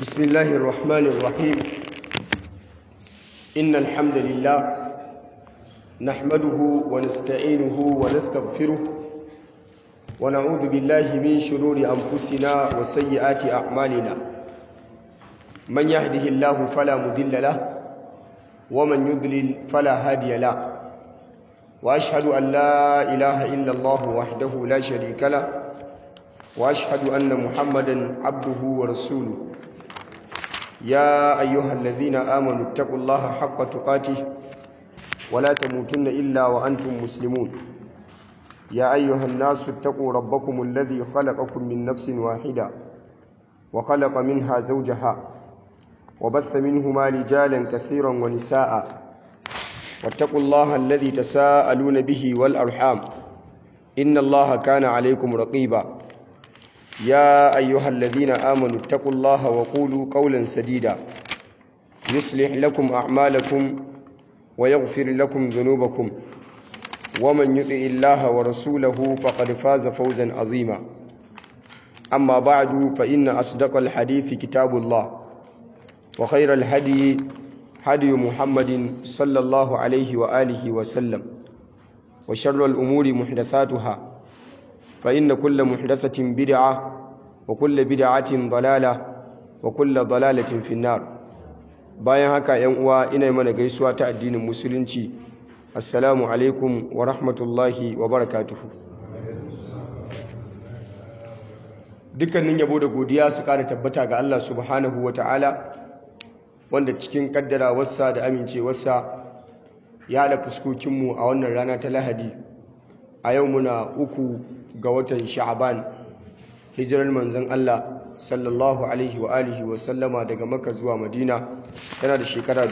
بسم الله الرحمن الرحيم إن الحمد لله نحمده ونستعينه ونستغفره ونعوذ بالله من شرور أنفسنا وسيئات أعمالنا من يهده الله فلا مضل له ومن يضلل فلا هادي له وأشهد أن لا إله إلا الله وحده لا شريك له وأشهد أن محمدا عبده ورسوله يا أيها الذين آمنوا اتقوا الله حق تقاته ولا تموتن إلا وأنتم مسلمون يا أيها الناس اتقوا ربكم الذي خلقكم من نفس واحدة وخلق منها زوجها وبث منهما رجالا كثيرا ونساء واتقوا الله الذي تساءلون به والأرحام إن الله كان عليكم رقيبا يا أيها الذين آمنوا اتقوا الله وقولوا قولا سديدا يصلح لكم أعمالكم ويغفر لكم ذنوبكم ومن يطع الله ورسوله فقد فاز فوزا عظيما أما بعد فإن أصدق الحديث كتاب الله وخير الهدي هدي محمد صلى الله عليه وآله وسلم وشر الأمور محدثاتها فإن كل محدثة بدعة وكل بدعة ضلالة وكل ضلالة في النار bayan haka ‘yan uwa ina mana gaisuwa ta addinin musulunci assalamu alaikum wa rahmatullahi wa barakatuhu dukkanin yabo da godiya su ƙara tabbata ga Allah subhanahu wa ta'ala wanda cikin kaddarawarsa da amincewarsa ya haɗa fuskokinmu a wannan rana ta lahadi a yau muna 3 ga watan sha'aban hijirar manzon Allah sallallahu alaihi wa alihi wa sallama daga Makka zuwa Madina yana da shekara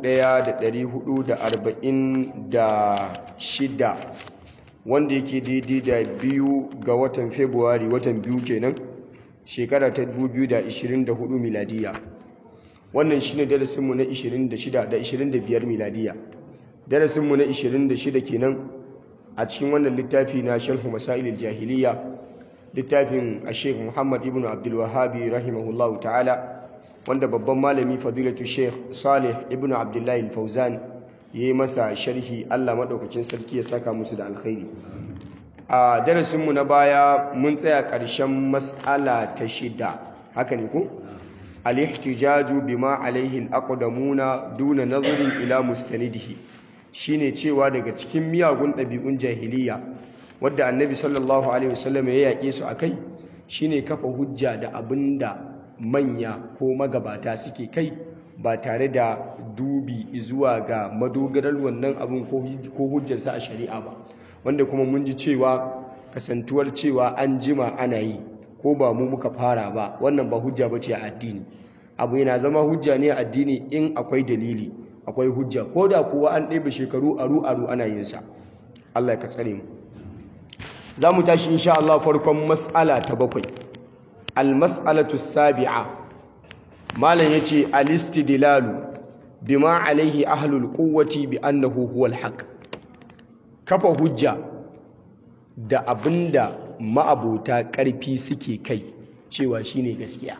1446 wanda yake daidai da 2 ga watan February watan biyu kenan shekara ta 2024 miladiya wannan shine darasinmu na 26 da 25 miladiya darasinmu na 26 kenan a cikin wannan littafi na sharhu masailil jahiliya littafin Sheikh Muhammad ibn Abdul Wahhab rahimahullahu ta'ala wanda babban malami fadilatu Sheikh Salih ibn Abdullah al-Fawzan yayi masa sharhi Allah madaukakin sarki ya saka musu da alkhairi a darasin mu na baya mun tsaya ƙarshen mas'ala ta 6 haka ne ko al-ihtijaju bima alaihi al-aqdamuna duna nazarin ila mustanidihi shine cewa daga cikin miyagun ɗabi'un jahiliya wadda annabi sallallahu alaihi wasallam ya yaƙe su akai shine kafa hujja da abinda manya ko magabata suke kai ba tare da dubi zuwa ga madogarar wannan abin ko hujjarsa a shari'a ba wanda kuma mun ji cewa kasantuwar cewa an jima ana yi ko ba mu muka fara ba wannan ba hujja bace a addini abu yana zama hujja ne a addini in akwai dalili akwai hujja ko da kuwa an ɗebe shekaru aru ana yin sa Allah ya tsare mu za mu tashi insha Allah farkon mas'ala ta 7 al-mas'alatu sabi'a malam yace al-istidlalu bima alaihi ahlul quwwati bi annahu huwal haqq kafa hujja da abinda ma'abota ƙarfi suke kai cewa shine gaskiya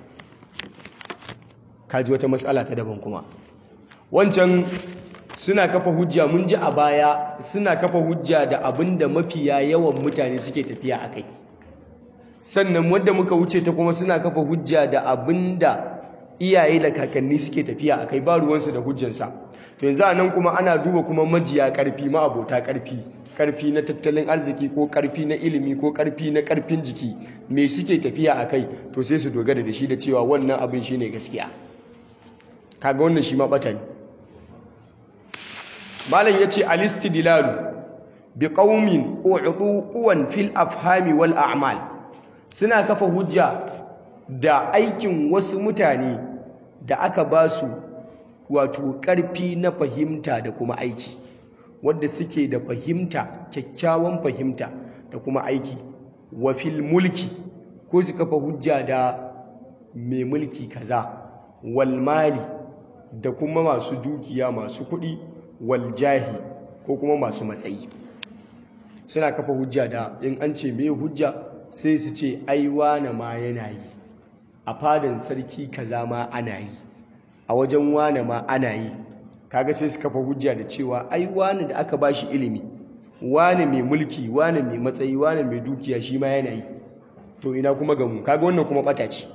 kaji wata mas'ala ta daban kuma wancan suna kafa hujja mun ji a baya suna kafa hujja da abinda mafiya yawan mutane suke tafiya a kai sannan wanda muka wuce ta kuma suna kafa hujja da abinda iyaye da kakanni suke tafiya a kai ba ruwansu da hujjansa to yanzu anan kuma ana duba kuma majiya karfi ma abota karfi na tattalin arziki ko karfi na ilimi ko karfi na karfin jiki me suke tafiya a kai to sai su dogara da shi da cewa wannan abin shine gaskiya kaga wannan shi ma bata ne malam yace al-istidlalu bi qaumin u'tu quwan fil afhami wal a'mal suna kafa hujja da aikin wasu mutane da aka ba su wato karfi na fahimta da kuma aiki wanda suke da fahimta kyakkyawan fahimta da kuma aiki wa fil mulki ko su kafa hujja da mai mulki kaza wal mali da kuma masu dukiya masu kuɗi waljahi ko kuma masu matsayi suna kafa hujja da in an ce mai hujja sai su ce ai wane ma yana yi a fadan sarki kaza ma ana yi, a wajen wane ma ana yi. Kaga sai suka fa hujja da cewa ai wane da aka bashi ilimi, wane mai mulki, wane mai matsayi, wane mai dukiya shi ma yana yi, to ina kuma ga mu? Kaga wannan kuma bata ce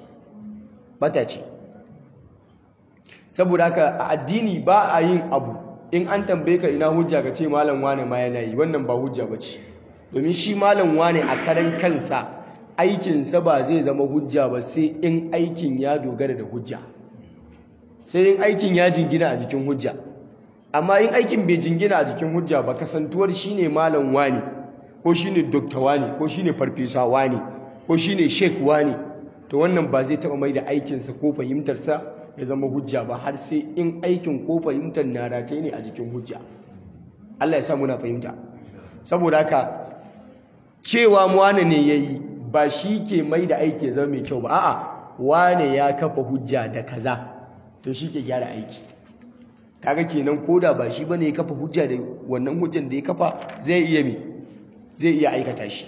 saboda haka a addini ba a yin abu in an tambaye ka ina hujja ka ce malam wane ma yana yi, wannan ba hujja bace. Domin shi malam wane a karan kansa aikinsa ba zai zama hujja ba sai in aikin ya dogara da hujja, sai in aikin ya jingina a jikin hujja. Amma in aikin bai jingina a jikin hujja ba, kasantuwar shine malam wane ko shine dokta wane ko shine farfesa wane ko shine sheik wane, to wannan ba zai taba mai da aikinsa ko fahimtarsa ya zama hujja ba har sai in aikin ko fahimtar na rataye ne a jikin hujja. Allah ya sa muna fahimta. Saboda haka cewa wane ne yayi ba shi ke mai da aiki ya zama mai kyau ba, a'a wane ya kafa hujja da kaza to shi ke gyara aiki. Kaga kenan koda ba shi bane ya kafa hujja da wannan hujjan da ya kafa zai iya aikata shi.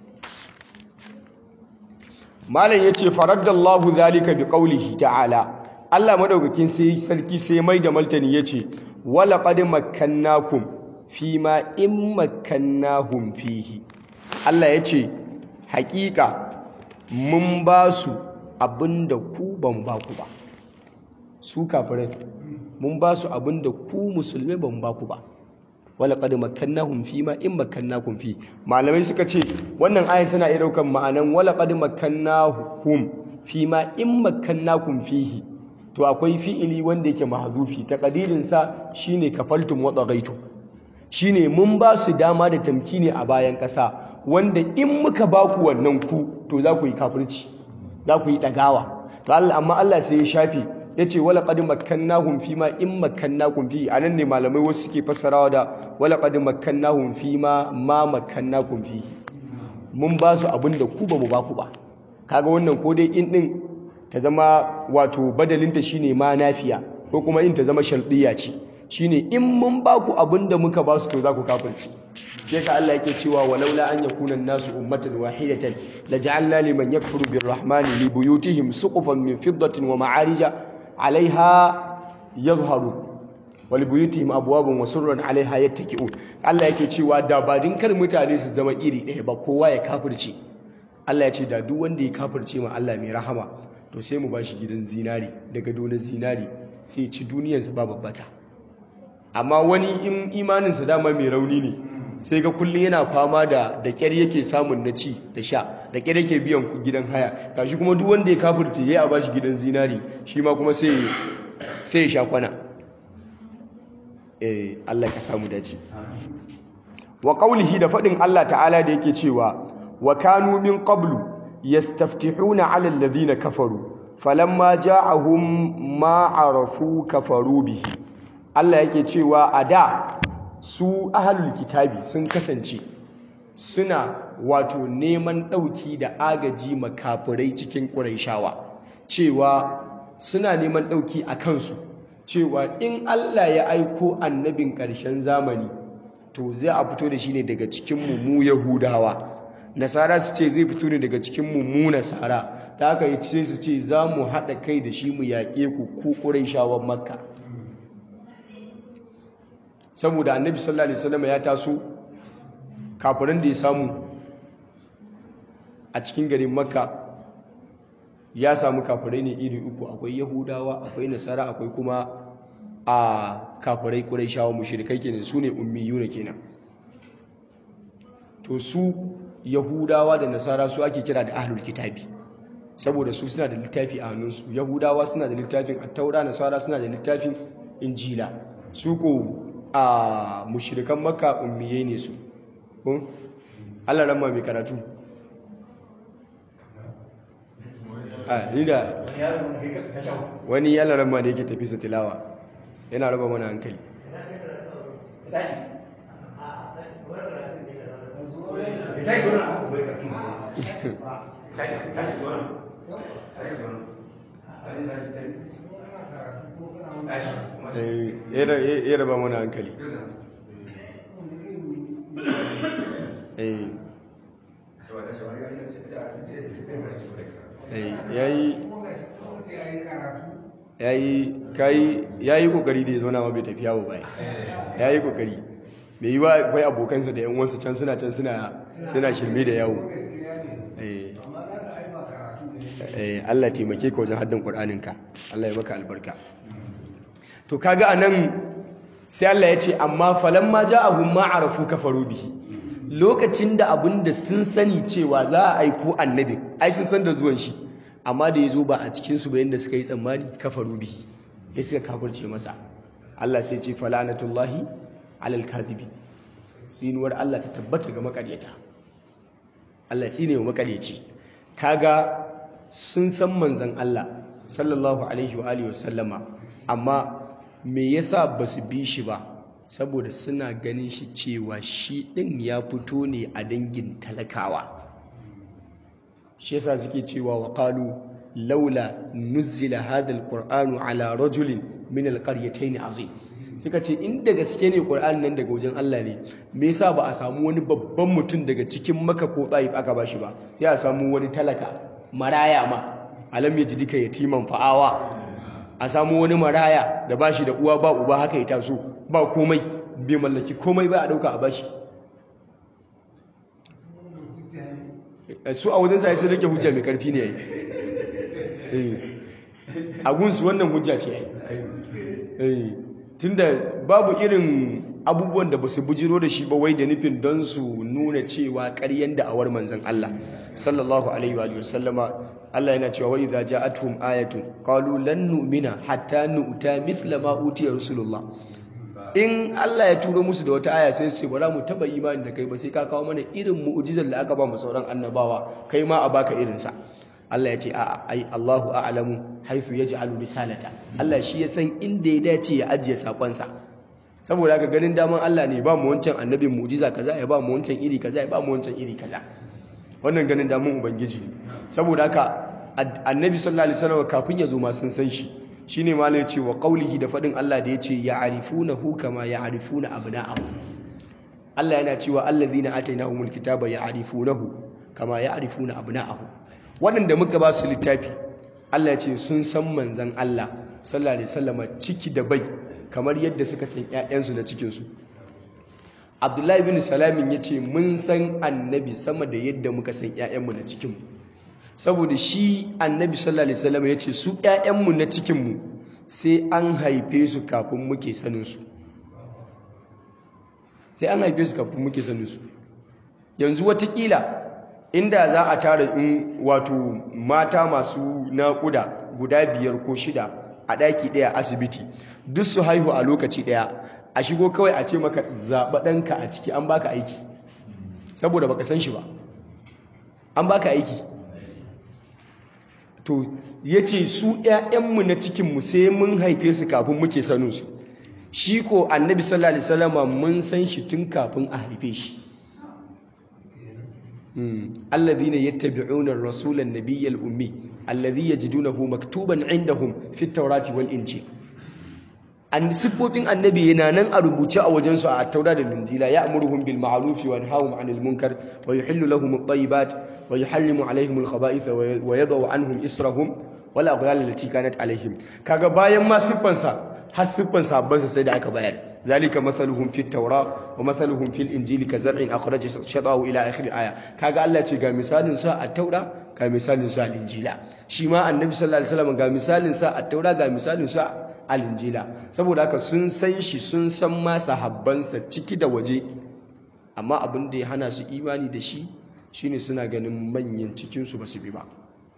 Malam yace faraddallahu zalika biqaulihi ta'ala, Allah madaukakin sarki sai mai da maltani yace wala qad makkannakum fima in makkannahum fihi. Allah yace hakika mun ba su abinda ku ban ba ku ba. Su kafirai mun ba su abinda ku musulmai ban ba ku ba. Wala qad makkannahum fima in makkannakum fi. Malamai suka ce wannan ayan tana iya daukan ma'anan wala qad makkannahum fima in makkannakum fihi. To akwai fi'ili wanda yake mahzufi, taqdirin sa shine kafaltum wa daghaitu. Shine mun ba su dama da tamkini a bayan kasa wanda in muka ba ku wannan ku to za ku yi kafirci, za ku yi dagawa. To amma Allah sai ya shafe yace wala qad makkannahum fima in makkannakum fi. Anan ne malamai wasu suke fassarawa da wala qad makkannahum fima ma makkannakum fi. Mun ba su abinda ku ba mu ba ku ba. Kaga wannan ko dai in din ta zama wato badalinta shine ma nafiya ko kuma in ta zama shardiya ce, shine in mun ba ku abinda muka ba su to za ku kafirci. Sai ka Allah yake cewa walaula an yakuna an-nasu ummatan wahidatan laja'alna liman yakfuru birrahmani li buyutihim suqufan min fiddatin wa ma'arija 'alayha yadhharu wa li buyutihim abwaban wa surran 'alayha yattaki'un. Allah yake cewa da ba din kar mutane su zama iri ɗaya ba, kowa ya kafirce. Allah ya ce da duk wanda ya kafirce ma Allah mai rahama to sai mu bashi gidan zinari da gado na zinari sai ya ci duniyarsa ba babbaka. Amma wani in imaninsa dama mai rauni ne sai ga kullum yana fama da ƙyar yake samun na ci da sha, da ƙyar yake biyan gidan haya. Kashi kuma duk wanda ya kafirce ya a bashi gidan zinari shi ma kuma sai ya sha kwana. Allah ka samu dace. Wa qawlihi, da faɗin Allah ta'ala da yake cewa wa kanu min qablu yastaftihuna 'ala alladhina kafaru falamma ja'ahum ma 'arafu kafaru bihi. Allah yake cewa a da su ahlul kitabi sun kasance suna wato neman ɗauki da agaji makafirai cikin Qurayshawa, cewa suna neman ɗauki a kansu cewa in Allah ya aiko annabin ƙarshen zamani to zai a fito da shi ne daga cikin mu Yahudawa. Nasara su ce zai fito ne daga cikin mu Nasara. Ta haka yi ce su ce za mu haɗa kai da shi mu yaƙe ku Qurayshawan Makka. Saboda annabi sallallahu alaihi wasallam ya taso, kafirin da ya samu a cikin garin Makka ya samu kafirai ne iri uku, akwai Yahudawa, akwai Nasara, akwai kuma a kafirai Qurayshawa mushrikai kenan, su ne ummiyuna kenan. To su Yahudawa da Nasara su ake kira da ahlul kitabi saboda su suna da littafi a hannunsu. Yahudawa suna da littafin At-Taura, Nasara suna da littafin Injila. Su ko a mushrikan Makka ummiyai ne su. Allah ramma mai karatu. Wani yalla ramma ne yake tafi sa tilawa, yana raba mana hankali. Ya raba mana hankali. yayi kokari da ya zauna ma bai tafi yawo ba yayi kokari mai yi wa akwai abokansa da yan uwansa can suna shirme da yawo Allah taimake ka wajen haddin Qur'aninka Allah ya maka albarka to kaga anan sai Allah ya ce amma falamma ja'ahum ma arafu kafaru bihi lokacin da abinda sun sani cewa za a aiko annabi ai sun san da zuwan shi amma da yazo ba a cikin su ba yanda suka yi tsammani kafaru bihi sai suka kafirce masa Allah sai ce falanatullahi alal kadhibi tsinuwar Allah ta tabbata ga makaryata Allah tsine wa makaryaci kaga sun san manzon Allah sallallahu alaihi wa alihi wasallama amma me yasa basu bi shi ba saboda suna ganin shi cewa shi din ya fito ne a dangin talakawa shi yasa suke cewa wa qalu laula nuzila hadha alqur'anu ala rajulin min alqaryatayn azim suka ce inda gaske ne qur'an nan daga wajen Allah ne me yasa ba a samu wani babban mutum daga cikin Makka ko Taif aka bashi ba sai a samu wani talaka maraya ma alam yajidika yatiman fa'awa a samu wani maraya da bashi da uwa ba uba haka ya taso ba komai bai mallaki komai ba a dauka a bashi su a wajen sai sun rike hujja mai karfi ne yayi a gunsu wannan hujja ce yayi tunda babu irin abubuwan da basu bujiro da shi ba wai da nufin don su nuna cewa ƙaryan da awar manzon Allah sallallahu alaihi wa sallama Allah yana cewa wa idza ja'atuhum ayatun qalu lan nu'mina hatta nu'ta mithla ma utiya rasulullah in Allah ya turo musu da wata aya sai su ce ba za mu taba imani da kai ba sai ka kawo mana irin mu'jizar da aka ba mu sauran annabawa kai ma a baka irin sa Allah ya ce a'a ai Allahu a'lamu haythu yaj'alu risalata Allah shi ya san inda ya dace ya ajiye sakon sa saboda haka ganin daman Allah ne ba mu wancan annabin mu'jiza kaza ya ba mu wancan iri kaza ya ba mu wancan iri kaza wannan ganin daman ubangiji saboda haka annabi sallallahu alaihi wasallam kafin ya zo ma sun san shi shine malai ya ce wa qaulihi da fadin Allah da yace ya'rifunahu kama ya'rifuna abna'ahum Allah yana cewa allazina atainahumul kitaba ya'rifunahu kama ya'rifuna abna'ahum waɗanda muka ba su littafi Allah ya ce sun san manzan Allah sallallahu alaihi wasallam ciki da bai kamar yadda suka san ƴaƴansu na cikin su Abdullahi bin Salamin yace mun san annabi sama da yadda muka san ƴaƴanmu na cikin mu saboda shi annabi sallallahu alaihi wasallam yace su ƴaƴanmu na cikin mu sai an haife su kafin muke sanin su sai an haife su kafin muke sanin su yanzu watakila inda za a tara in wato mata masu naƙuda guda 5 ko 6 a ɗaki ɗaya asibiti duk su haihu a lokaci ɗaya a shigo kawai a ce maka zaɓa ɗanka a ciki an baka aiki saboda baka san shi ba an baka aiki to ya ce su ‘ya'yanmu na cikinmu sai mun haife su kafin muke saninsu shi ko annabi sallallahu alaihi wasallama mun san shi tun kafin a haife shi الذين يتبعون الرسول النبي الأمي الذي يجدونه مكتوبا عندهم في التوراة والإنجيل an siffofin annabi yana nan a rubuce a wajensu a taura da linjila ya'muruhum bil ma'ruf wa yanhahum 'anil munkar wa yuhillu lahum at-tayyibat wa yuharrimu 'alayhim al-khaba'itha wa yadau 'anhum israhum wal aghlal allati kanat 'alayhim kaga bayan ma siffansa har siffan sabbansa sai da aka bayar zalika mathaluhum fit tawra wa mathaluhum fil injili kazar'in akhraja shatahu ila akhir aya kaga Allah ce ga misalin sa a taura ga misalin sa a injila shi ma annabi sallallahu alaihi wasallam ga misalin sa a taura ga misalin sa a injila saboda haka sun san shi sun san ma sahabbansa ciki da waje amma abin da ya hana su imani da shi shine suna ganin manyan cikin su basu bi ba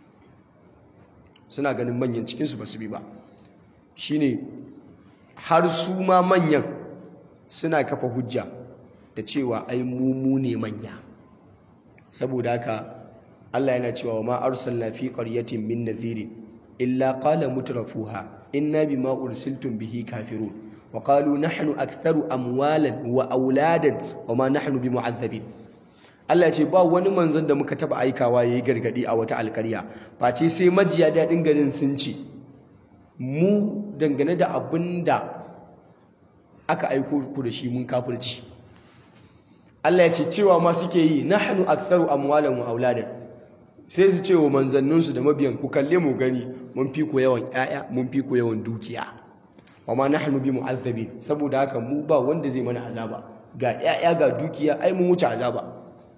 suna ganin manyan cikin su basu bi ba shine har su ma manyan suna kafa hujja da cewa ai mu ne manya saboda haka Allah yana cewa ma arsalna fi qaryatin min nadhirin illa qala mutrafuha inna bima ursiltum bihi kafirun wa qalu nahnu aktharu amwalan wa auladan wa ma nahnu bimu'azzabin Allah ya ce ba wani manzon da muka taba aikawa yayi gargadi a wata alƙarya face sai majiya dadin garin sun ce mu dangane da abinda aka aiko ku da shi mun kafirci Allah ya ce cewa ma suke yi nahnu aktharu amwalan wa auladan sai su ce wa manzanninsu da mabiyan ku kalle mu gani mun fi ku yawan ƴaƴa mun fi ku yawan dukiya wa ma nahnu bi mu'azzabin saboda haka mu ba wanda zai mana azaba ga ƴaƴa ga dukiya ai mun wuce azaba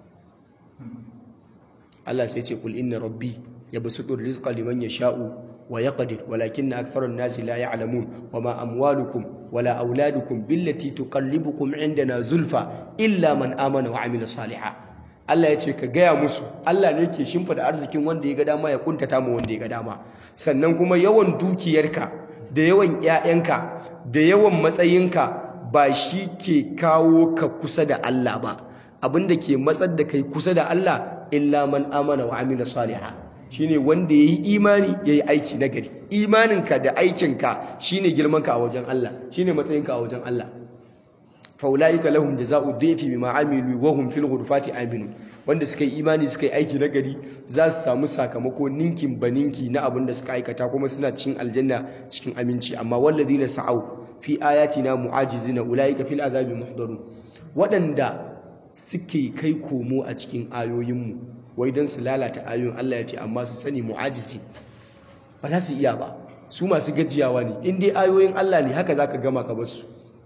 Allah sai ce kul inna rabbi yabsutu rizqa liman yasha'u wa yaqdir walakinna aktharan nasi la ya'lamun wama amwalukum wala auladukum billati tuqarribukum indana zulfa illa man amana wa amila salihan Allah ya ce ka gaya musu Allah ne ke shimfida arzikin wanda ya ga dama ya kuntata mu wanda ya ga dama sannan kuma yawan dukiyarka da yawan ƴaƴanka da yawan matsayinka ba shi ke kawo ka kusa da Allah ba abinda ke matsar da kai kusa da Allah illa man amana wa amila salihan shine wanda yayi imani yayi aiki nagari imaninka da aikinka shine girmanka a wajen Allah shine matsayinka a wajen Allah faulaika lahum jazaa'u dhifi bima amilu wa hum fil ghurfati aminun wanda suka yi imani suka yi aiki nagari za su samu sakamako ninkin baninki na abin da suka aikata kuma suna cikin aljanna cikin aminci amma walladhina sa'u fi ayatina mu'ajizina ulaika fil azabi muhdarun wadanda suke kai komo a cikin ayoyinmu wai don su lalata ayoyin Allah ya ce amma su sani mu'ajizi ba za su iya ba su masu gajiyawa ne in dai ayoyin Allah ne haka zaka gama ka basu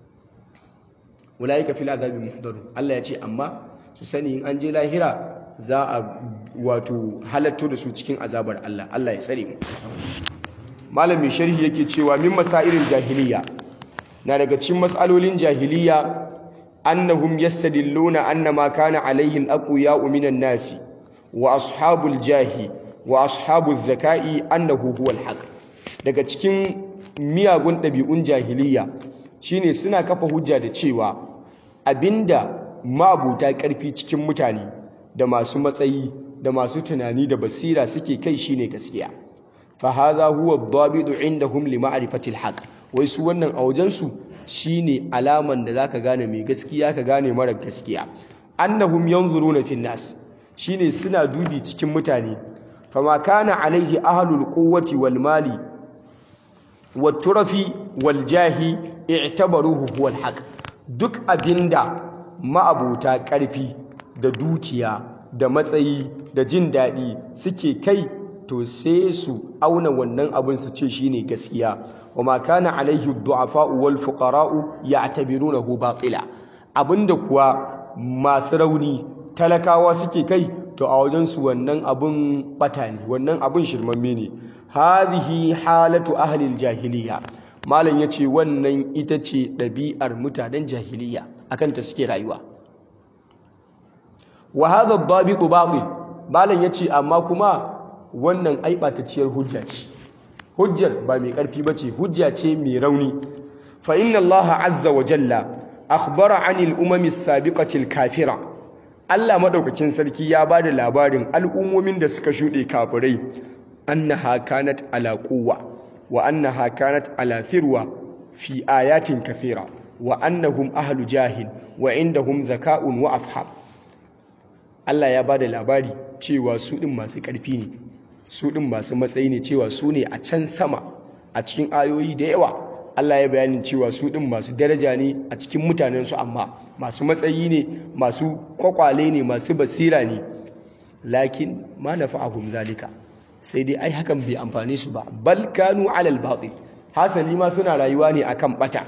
ulaika fil azabi muhdarun Allah ya ce amma su sani in an je lahira za a wato halatto da su cikin azabar Allah Allah ya tsare mu malamin sharhi yake cewa min masairin jahiliya na daga cikin mas'alolin jahiliya annahum yastadilluna anna ma kana alaihi al-aqwiya'u minan nasi wa ashabul jahi wa ashabul zaka'i annahu huwal haqq daga cikin miyagun ɗabi'un jahiliya shine suna kafa hujja da cewa abinda mabuta ƙarfi cikin mutane da masu matsayi da masu tunani da basira suke kai shine gaskiya fa hadha huwa ad-dabitu indahum li ma'rifati al-haqq wai su wannan a wajen su shine alaman da zaka gane mai gaskiya ka gane mara gaskiya annahum yanzuruna fi nas shine suna dubi cikin mutane fama kana alaihi ahlul quwwati wal mali wat turafi wal jahi i'tabaruhu huwa al haqq duk abinda ma'abuta karfi da dukiya da matsayi da jin dadi suke kai to sai su auna wannan abin su ce shine gaskiya wama kana alaihi ad-du'afa wal fuqara ya'tabirunahu batila abinda kuwa masu rauni talakawa suke kai to a wajensu wannan abun bata ne wannan abun shirmamme ne hadhihi halatu ahli aljahiliya malam yace wannan ita ce dabi'ar mutanen jahiliya akan ta suke rayuwa wa hadha ad-dabitu batil malam yace amma kuma wannan aibataciyar hujja ce hujjar ba mai karfi bace hujja ce mai rauni fa inna allaha azza wa jalla akhbara 'anil umami as-sabiqati al-kafira Allah madaukakin sarki ya bada labarin al'ummomin da suka shude kafirai annaha kanat ala quwwa wa annaha kanat ala thirwa fi ayatin kathira wa annahum ahlu jahil wa indahum zaka'un wa afham Allah ya bada labari cewa su din masu karfi ne su din masu matsayi ne cewa su ne a can sama a cikin ayoyi da yawa Allah ya bayanin cewa su din masu daraja ne a cikin mutanensu amma masu matsayi ne masu kwakwale ne masu basira ne lakin ma nafa'ahum zalika sai dai ai hakan bai amfane su ba bal kanu alal batil hasali ma suna rayuwa ne akan bata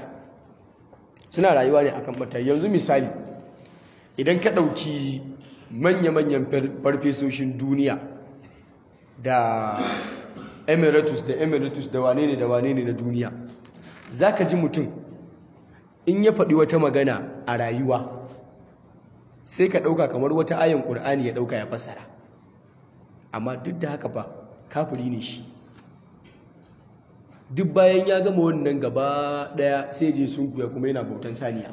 yanzu misali idan ka dauki manya-manyan farfesoshin duniya da emiratus da wane ne na duniya za ka ji mutum in ya faɗi wata magana a rayuwa sai ka ɗauka kamar wata ayan ƙur'ani ya ɗauka ya fassara amma duk da haka ba kafiri ne shi duk bayan ya gama wannan gaba ɗaya sai je sun kuya kuma yana bautan saniya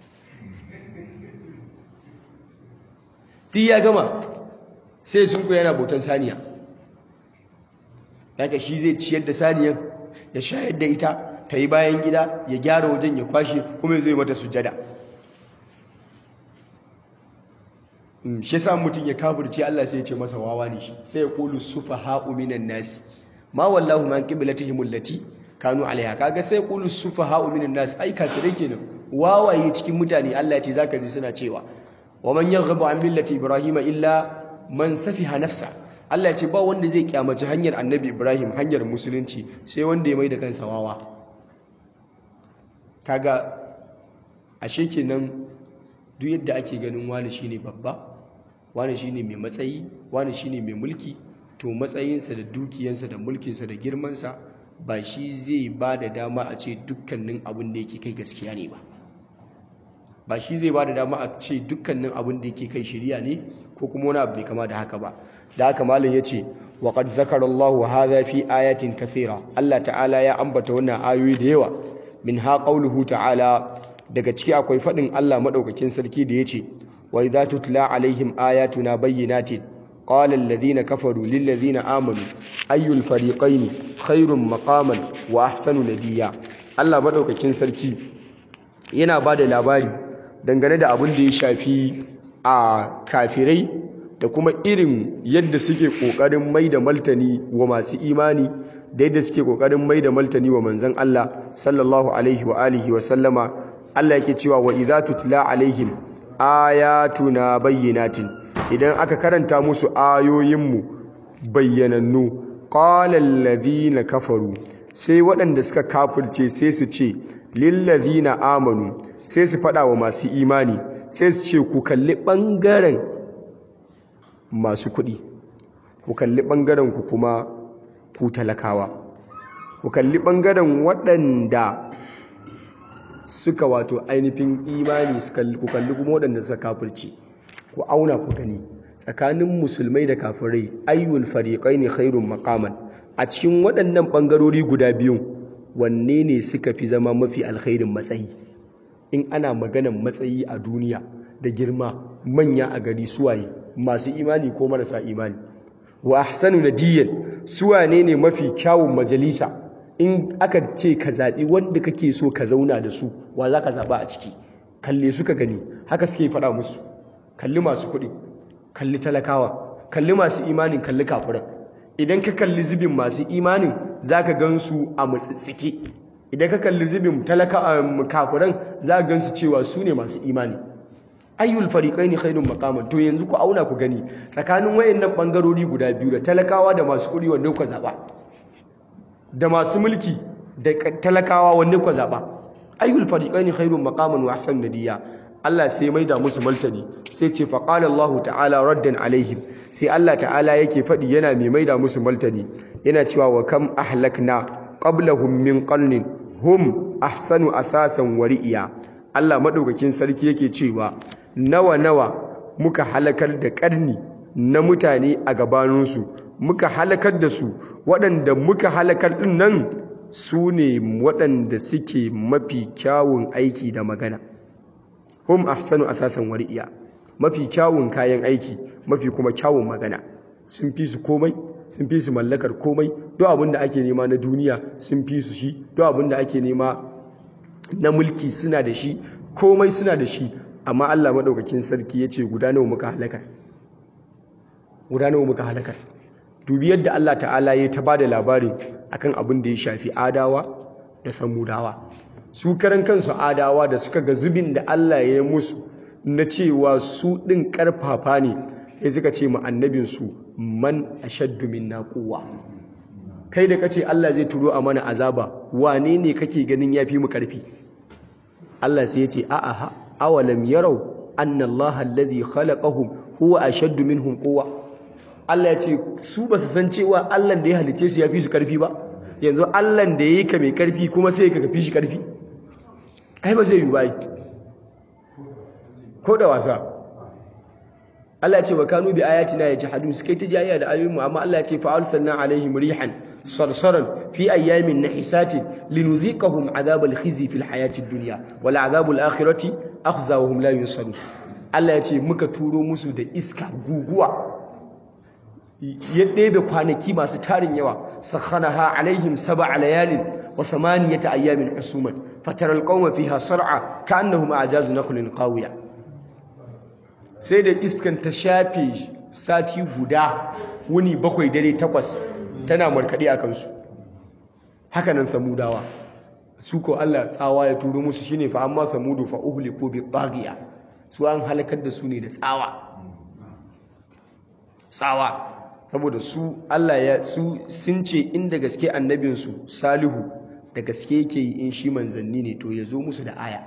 duk ya gama sai sun kuya yana bautan saniya daga shi zai ciyar da saniyan ya shayar da ita ta yi bayan gida ya gyara wajen ya kwashe kuma zai mata sujada shi sa mutum ya kafirce Allah sai ya ce masa wawa ne shi sai ya qulu sufaha'u minan nas ma wallahu man qiblatihim allati kanu alaiha kaga sai ya qulu sufaha'u minan nas ai kafirai kenan wawaye cikin mutane Allah ya ce zaka ji suna cewa wa man yaghabu an millati ibrahima illa man safiha nafsa Allah ya ce ba wanda zai kyamaci hanyar annabi Ibrahim, hanyar musulunci, sai wanda ya mai da kansa wawa. Kaga ashe kenan duk yadda ake ganin wani shine babba, wani shine mai matsayi, wani shine mai mulki, to matsayinsa da dukiyansa da mulkinsa da girmansa ba shi zai ba da dama a ce dukkanin abin da yake kai gaskiya ne ba shi zai ba da dama a ce dukkanin abin da yake kai shari'a ne ko kuma wani abu bai kama da haka ba. Da haka malam yace wa qad zakara Allahu hadha fi ayatin kathira, Allah ta'ala ya ambata wannan ayoyi da yawa. Minha qawluhu ta'ala, daga ciki akwai fadin Allah madaukakin sarki da yace wa idza tutla alaihim ayatuna bayyinatin qala alladhina kafaru lil ladhina amanu ayyul fariqaini khairum maqaman wa ahsanu nadiya. Allah madaukakin sarki yana bada labari dangane da abin da ya shafi a kafirai da kuma irin yadda suke kokarin mai da martani wa masu imani da yadda suke kokarin mai da martani wa manzon Allah sallallahu alaihi wa alihi wa sallama. Allah yake cewa wa idza tutla alaihim ayatuna bayyinatin, idan aka karanta musu ayoyinmu bayyanannu, qala alladhina kafaru, sai waɗanda suka kafirce sai su ce lil ladhina amanu, sai su faɗa wa masu imani, sai su ce ku kalli ɓangaren masu kuɗi, ku kalli ɓangaren ku kuma ku talakawa, ku kalli ɓangaren waɗanda suka wato ainihin imani, ku kalli kuma waɗanda suka kafirci, ku auna ku gani tsakanin musulmai da kafirai ayyul fariqaini khairun maqaman, a cikin waɗannan ɓangarori guda biyun wanne ne suka fi zama mafi alkhairin matsayi? In ana maganan matsayi a duniya da girma, manya a gari suwaye, masu imani ko marasa imani? Wa ahsanu nadiyan, suwane ne mafi kyawun majalisa? In aka ce ka zaɓi wanda kake so ka zauna da su, wa za ka zaɓa a ciki? Kalle suka gani, haka suke faɗa musu. Kalli masu kuɗi, kalli talakawa, kalli masu imanin, kalli kafiran. Idan ka kalli zubin masu imanin za ka gan su a matsitsike, idan ka kalli zubin kafiran za ka gan su cewa su ne masu imani. Ayyul fariqaini khairun maqaman, to yanzu ku auna ku gani tsakanin wayannan bangarori guda biyu da talakawa da masu kuɗi wanda ku zaba, da masu mulki da talakawa wanda ku zaba? Ayyul fariqaini khairun maqaman wa ahsanu nadiya. Allah sai mai da musu martani, sai ce faqala Allah ta'ala raddan alaihim, sai Allah ta'ala yake faɗi yana mai da musu martani, yana cewa wa kam ahlakna qablahum min qarnin hum ahsanu athathan wa ri'ya. Allah madaukakin sarki yake cewa nawa muka halakar da karni na mutane a gabaninsu, muka halakar da su, waɗanda muka halakar ɗin nan su ne waɗanda suke mafi kyawun aiki da magana. Hum ahsanu athathan wa ri'ya, mafi kyawun kayan aiki, mafi kuma kyawun magana. Sun fi su komai, sun fi su mallakar komai, duk abin da ake nema na duniya sun fi su shi, duk abin da ake nema na mulki suna da shi, komai suna da shi. Amma Allah madaukakin sarki yace guda nawa muka halakar, guda nawa muka halakar. Dubi yadda Allah ta'ala ya ta bada labarin akan abin da ya shafi adawa da samudawa. Su karan kansu adawa da suka ga zubin da Allah ya yi musu na cewa su ɗin ƙarfafa ne, sai suka ce ma annabinsu man ashaddu minna quwwa. Kai da kace Allah zai turo a mana azaba, wane ne kake ganin yafi mu ƙarfi? Allah sai ya ce a'a, awalam yarau anna Allah alladhi khalaqahum huwa ashaddu minhum quwwa. Allah ya ce su ba su san cewa Allah da ya halice su yafi su ƙarfi ba? Yanzu Allah da yayi ka mai ƙarfi kuma sai ka fi shi ƙarfi? Ai ba zai yi ba, ko da wasa. Allah ya ce wa kanu bi ayatina yajhadun, suka yi ta jayayya da ayoyin mu, amma Allah ya ce fa arsalna alaihim rihan sarsaran fi ayyamin nahisatin linudhiqahum adhabal khizi fil hayatid dunya wal adhabul akhirati akhza wa hum la yunsarun. Allah ya ce muka turo musu da iska guguwa, ya ɗebe kwanaki masu tarin yawa, sakhanaha alaihim sab'a layalin wa thamaniyata ayyamin husuman fatara alqawma fiha sar'a ka'annahum a'jazu nakhlin qawiya. Sai da iskan ta shafe sati guda, wuni 7 dare 8 tana markade a kansu. Haka nan samudawa su ko Allah tsawa ya turo musu, shine fa amma samudu fa uhliku bi taghiya, su an halakar da su ne da tsawa. saboda su Allah ya sun ce inda gaske annabinsu Salihu da gaske yake yi in shi manzanni ne to ya zo musu da aya,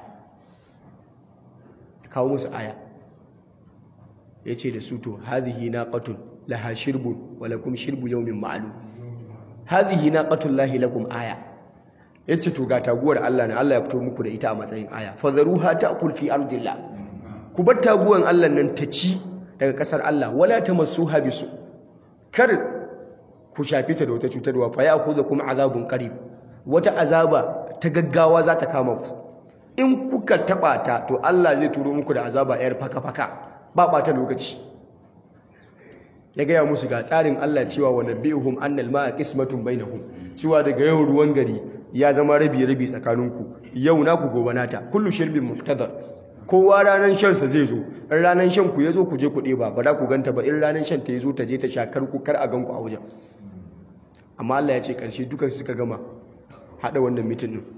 ya kawo musu aya, ya ce da su to hadhihi naqatun laha shirbun wa lakum shirbu yawmin ma'lum, hadhihi naqatun lahi lakum aya, ya ce to ga taguwar Allah na Allah ya fito muku da ita a matsayin aya, fadharuha ta'kul fi ardillah, ku bar taguwar Allah nan ta ci daga kasar Allah, wala tamassuha bisu, kar ku shafi ta da wata cutarwa, fa ya'khudhukum azabun qarib, wata azaba ta gaggawa za ta kama ku, in kuka taba ta to Allah zai turo muku da azaba yar faka-faka ba ɓata lokaci. Ya gaya musu ga tsarin Allah cewa wa nabihum annal ma'a qismatun bainahum, cewa daga yau ruwan gari ya zama rabi-rabi tsakaninku, yau naku gobe nata, kullu shirbin muqtadar, kowa ranan shan sa zai zo, in ranan shan ku yazo ku je ku ɗeba, ba za ku ganta ba, in ranan shan ta yazo ta je ta shakar ku kar a ganku a wajen. Amma Allah ya ce ƙarshe dukan suka gama hada wannan mitin din,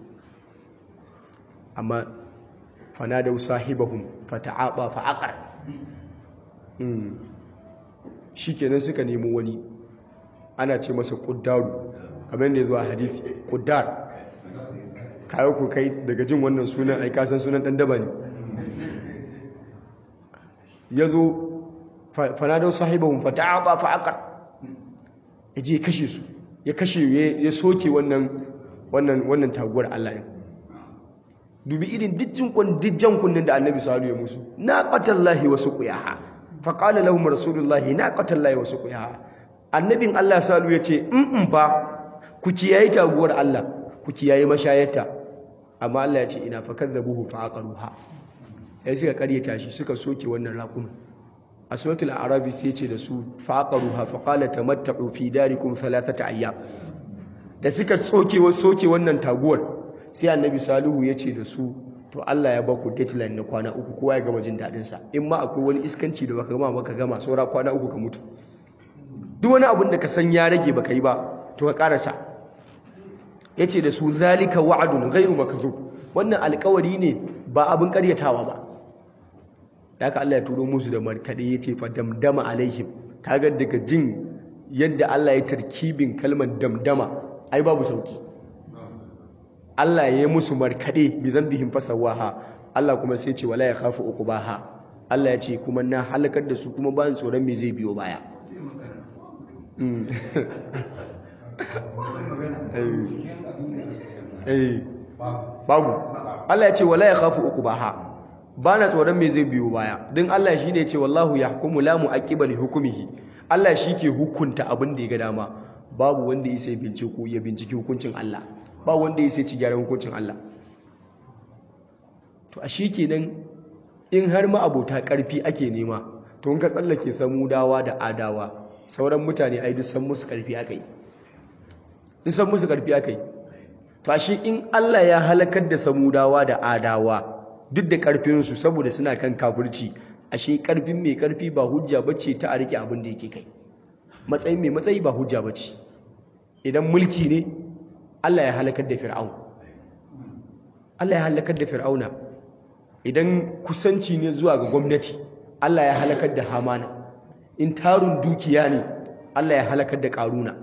amma fanadau sahibahum fata'aba fa'aqar, shikenan suka nemo wani ana ce masa quddaru, kamar ne zuwa hadisi quddar, kayo ku kai daga jin wannan sunan ai ka san sunan dan daba ne. Yazo fanadau sahibahum fata'aba fa'aqar, yaje kashe su, ya kashe ya soke wannan taguwar Allah ne. Dubi irin dijjan kunnin da Annabi sallallahu alaihi musu, naqatallahi wa suqiyaha, fa qala lahum rasulullahi naqatallahi wa suqiyaha. Annabin Allah sallallahu yace fa ku kiyaye taguwar Allah, ku kiyaye mashayarta, amma Allah ya ce ina fakadzabuhu fa aqaruha, sai suka karyata shi suka soke wannan raƙuma. A suratul a'raf sai ce da su fa aqaruha fa qala tamatta'u fi darikum thalathata ayyam, da suka soke wannan taguwar sai Annabi Salihu ya ce da su to Allah ya ba ku deadline na kwana 3, kowa ya gama jin dadin sa, in ma akwai wani iskanci da baka gama saura kwana 3 ka mutu, duk wani abin da ka san ya rage baka yi ba to ka karasa. Yace da su zalika wa'dun ghairu makdhub, wannan alƙawari ne ba abin ƙaryatawa ba. Haka Allah ya turo musu da markade yace fa damdama alaihim, kaga daga jin yadda Allah ya tarkibin kalmar damdama ai babu sauki. Allah ya yi musu markade bi zambihim fasawaha, Allah kuma sai ce wala yakhafu uqbaha, Allah ya ce kuma na halakar da su kuma ba ni tsoron me zai biyo baya. Babu, Allah ya ce wala yakhafu uqbaha, ba na tsoron me zai biyo baya, din Allah shi ne ya ce wallahu yahkumu la mu'aqqiba li hukmihi, Allah shi ke hukunta abin da ya ga dama, babu wanda ya sai binciki hukuncin Allah, ba wanda ya sai ci gyaran hukuncin Allah. To a shi kenan in har ma abota ƙarfi ake nema, to in ka tsallake samudawa da adawa, sauran mutane ai duk san musu ƙarfi aka yi. To a shi in Allah ya halakar da samudawa da adawa duk da ƙarfinsu saboda suna kan kafirci, ashe ƙarfin mai ƙarfi ba hujja bace ta a rike abin da yake kai, matsayin mai matsayi ba hujja bace. Idan mulki ne Allah ya halakar da Fir'auna, idan kusanci ne zuwa ga gwamnati Allah ya halakar da Hamana, in tarun dukiya ne Allah ya halakar da Karuna.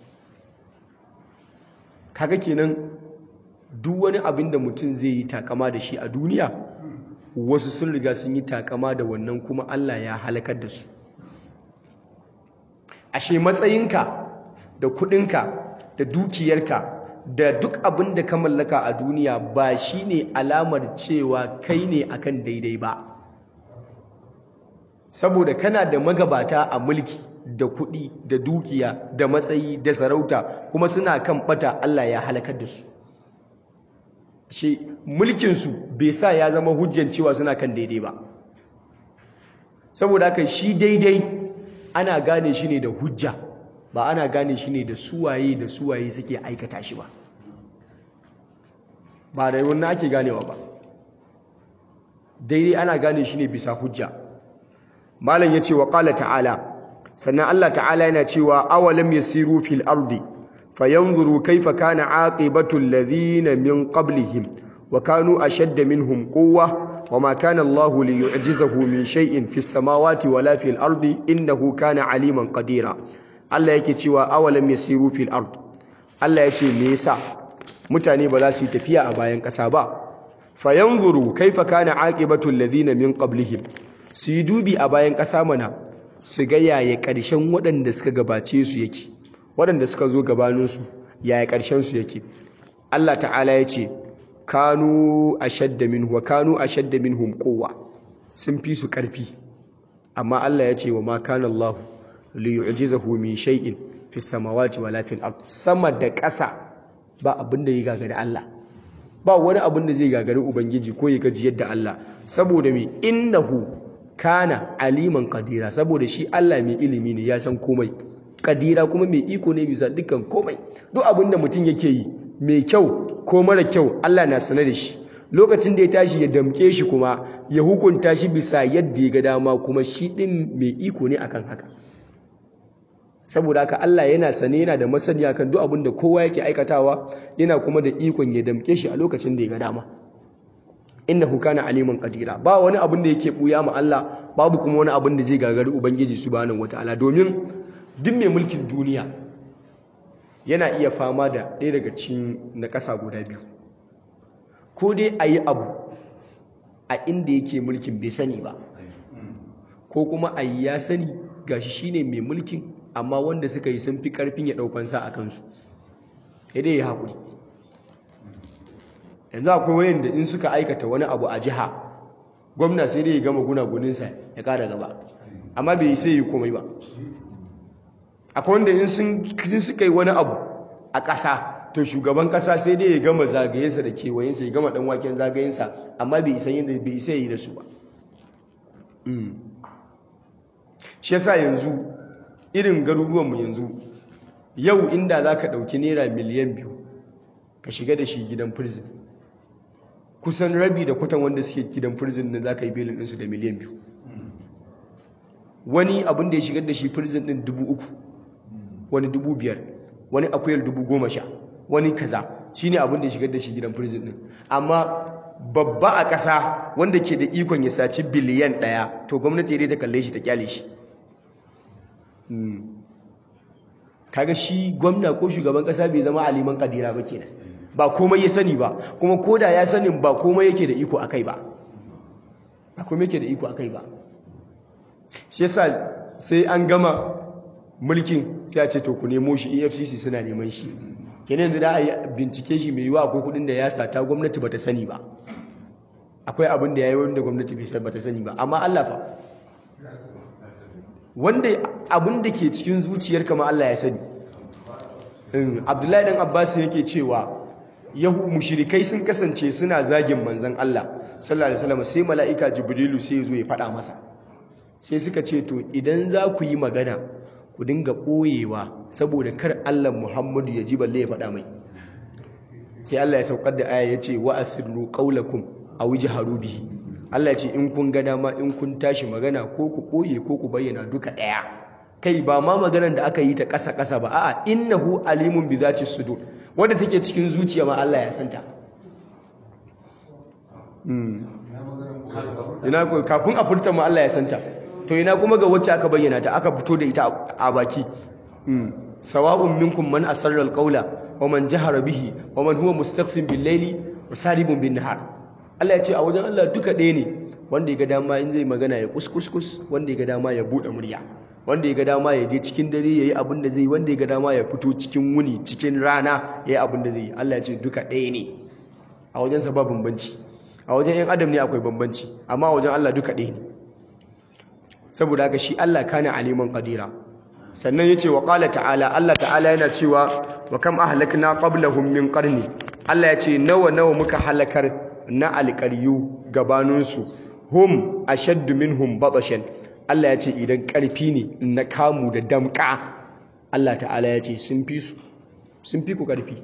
Kaga kenan duk wani abin da mutum zai yi takama da shi a duniya, wasu sun riga sun yi takama da wannan kuma Allah ya halakar da su. Ashe matsayinka da kudinka da dukiyarka da duk abin da ka mallaka a duniya ba shi ne alamar cewa kai ne akan daidai ba, saboda kana da magabata a mulki da kuɗi da dukiya da matsayi da sarauta kuma suna kan bata, Allah ya halakar da su. Shi mulkinsu bai sa ya zama hujjan cewa suna kan daidai ba, saboda haka shi daidai ana gane shi ne da hujja, ba ana gane shi ne da suwaye suke aikata shi ba da wannan ake ganewa ba. Daidai ana gane shi ne bisa hujja. Malam ya ce wa qala ta'ala, sannan Allah ta'ala yana cewa awalam yasiru fil ardi fayanzuru kayfa kana aqibatu alladhina min qablihim wa kanu ashadda minhum quwwa wama kana Allahu liyu'jizahu min shay'in fis samawati wala fil ardi innahu kana aliman qadira. Allah yake cewa awalam yasiru fil ard Allah yace me yasa mutane ba za su yi tafiya a bayan ƙasa ba fayanzuru kaifa kana aqibatu alladhina min qablihim su yi dubi a bayan ƙasa mana su ga yaya ƙarshen waɗanda suka gabace su yake waɗanda suka zo gabaninsu yaya ƙarshen su yake Allah ta'ala ya ce kanu ashadda minhum quwwa sun fi su ƙarfi amma Allah ya ce wa ma kana Allah li yu'jizahu min shay'in fis samawati wala fil ard sama da ƙasa ba abin da ya gagari Allah ba wani abin da zai gagari ubangiji ko ya gaji yadda Allah saboda me innahu kana aliman qadira saboda shi Allah mai ilimi ne ya san komai qadira kuma mai iko ne bisa dukkan komai duk abin da mutum yake yi mai kyau ko mara kyau Allah na sanar da shi lokacin da ya tashi ya damke shi kuma ya hukunta shi bisa yadda ya ga dama kuma shi din mai iko ne akan haka saboda haka Allah yana sane yana da masaniya kan duk abin da kowa yake aikatawa yana kuma da ikon ya damke shi a lokacin da ya ga dama innahu kana aliman qadira ba wani abin da yake buya ma Allah babu kuma wani abin da zai gagari ubangiji subhanahu wataala domin duk mai mulkin duniya yana iya fama da ɗaya daga cikin na ƙasa guda biyu ko dai a yi abu a inda yake mulkin bai sani ba ko kuma a yi ya sani gashi shine mai mulkin amma wanda suka yi sun fi ƙarfin ya ɗaukansa a kansu ya dai ya haƙuri yanzu akwai wayanda in suka aikata wani abu a jiha gwamna sai dai ya gama gunaguninsa ya ƙara gaba amma bai sai yi komai ba akwai wanda in suka yi wani abu a ƙasa to shugaban ƙasa sai dai ya gama zagayensa da kewayensa ya gama ɗan waken zagayensa amma bai isa yi da su ba shi yasa yanzu irin garuruwanmu yanzu yau inda za ka ɗauki naira miliyan 2 ka shiga da shi gidan prison kusan rabi da kwatan wanda suke gidan prison da za ka yi belin ɗinsu da miliyan 2 wani abin da ya shigar da shi prison ɗin 3,000 wani 5,000 wani akuyar 10,000 wani kaza shi ne abin da ya shigar da shi gidan prison ɗin amma babba a ƙasa wanda ke da ikon ya saci biliyan 1 to gwamnati dai ta kalle shi ta kyale shi kaga shi gwamna ko shugaban ƙasa bai zama aliman kadira ba kenan ba komai ya sani ba kuma koda ya sani ba komai yake da iko akai ba ba komai yake da iko akai ba shi yasa sai an gama mulkin sai a ce to ku nemo shi EFCC suna neman shi kenan yanzu da a yi bincike shi mai yiwa akwai kudin da ya sata gwamnati bata sani ba akwai abin da ya yi wanda gwamnati bata sani ba amma Allah fa wanda abin da ke cikin zuciyar kama Allah ya sani Abdullahi dan Abbas yake cewa mushrikai sun kasance suna zagin manzon Allah sallallahu alaihi wasallam sai mala'ika Jibrilu sai ya zo ya faɗa masa sai suka ce to idan za ku yi magana ku dinga ɓoyewa saboda kar Allah Muhammadu ya ji balle ya faɗa mai sai Allah ya saukar da aya ya ce wa asirru qaulakum aw jaharu bihi Allah ya ce in kun ga dama in kun tashi magana ko ku ɓoye ko ku bayyana duka ɗaya kai ba ma maganar da aka yi ta ƙasa-ƙasa ba a'a innahu alimun bi zati sudur wanda take cikin zuciya ma Allah ya santa ina ko kafin a furta ma Allah ya santa to ina kuma ga wacce aka bayyana ta aka fito da ita a baki sawa'un minkum man asarra alqawla wa man jahara bihi wa man huwa mustakhfin bil layli wa saribun bin nahar Allah ya ce a wajen Allah duka ɗaya ne wanda ya ga dama in zai magana ya kuskus wanda ya ga dama ya buɗe murya wanda ya ga dama ya je cikin dare ya yi abin da zai wanda ya ga dama ya fito cikin wuni cikin rana ya yi abin da zai Allah ya ce duka ɗaya ne a wajensa ba bambanci a wajen yan adam ne akwai bambanci amma a wajen Allah duka ɗaya ne saboda haka shi Allah kana aliman qadira sannan yace wa qala ta'ala Allah ta'ala yana cewa wa kam ahlakna qablahum min qarni Allah yace nawa muka halakar na alqaryu gabaninsu hum ashaddu minhum batashan Allah yace idan karfi ne na kamu da damka Allah ta'ala yace sun fi ku karfi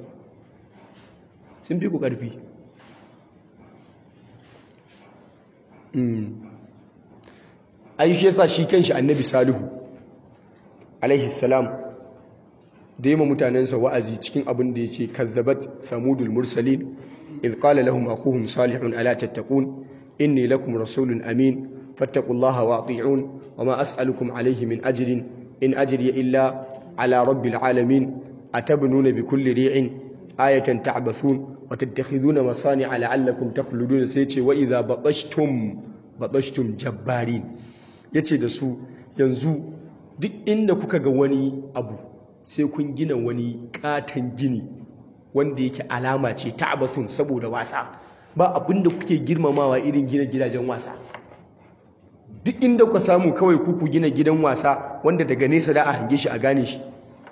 ai shi yasa shi kanshi annabi salihu alaihi salam da yima mutanensa wa'azi cikin abin da yace kazzabat samudul mursalin idh qala lahum akhuhum salihun ala tattaqun inni lakum rasulun amin fattaqullaha wa ati'un wama as'alukum alayhi min ajrin in ajriya illa ala rabbil alamin atabnuna bi kulli ri'in ayatan ta'bathun wa tattakhiduna masani'a la'allakum takhludun sai ce wa idza batashtum jabbarin yace da su yanzu duk inda kuka ga wani abu sai kun gina wani katan gini wanda yake alama ce ta'bathun saboda wasa ba abinda kuke girmamawa irin gina gidajen wasa duk inda ku samu kawai ku gina gidan wasa wanda daga nesa da a hange shi a gane shi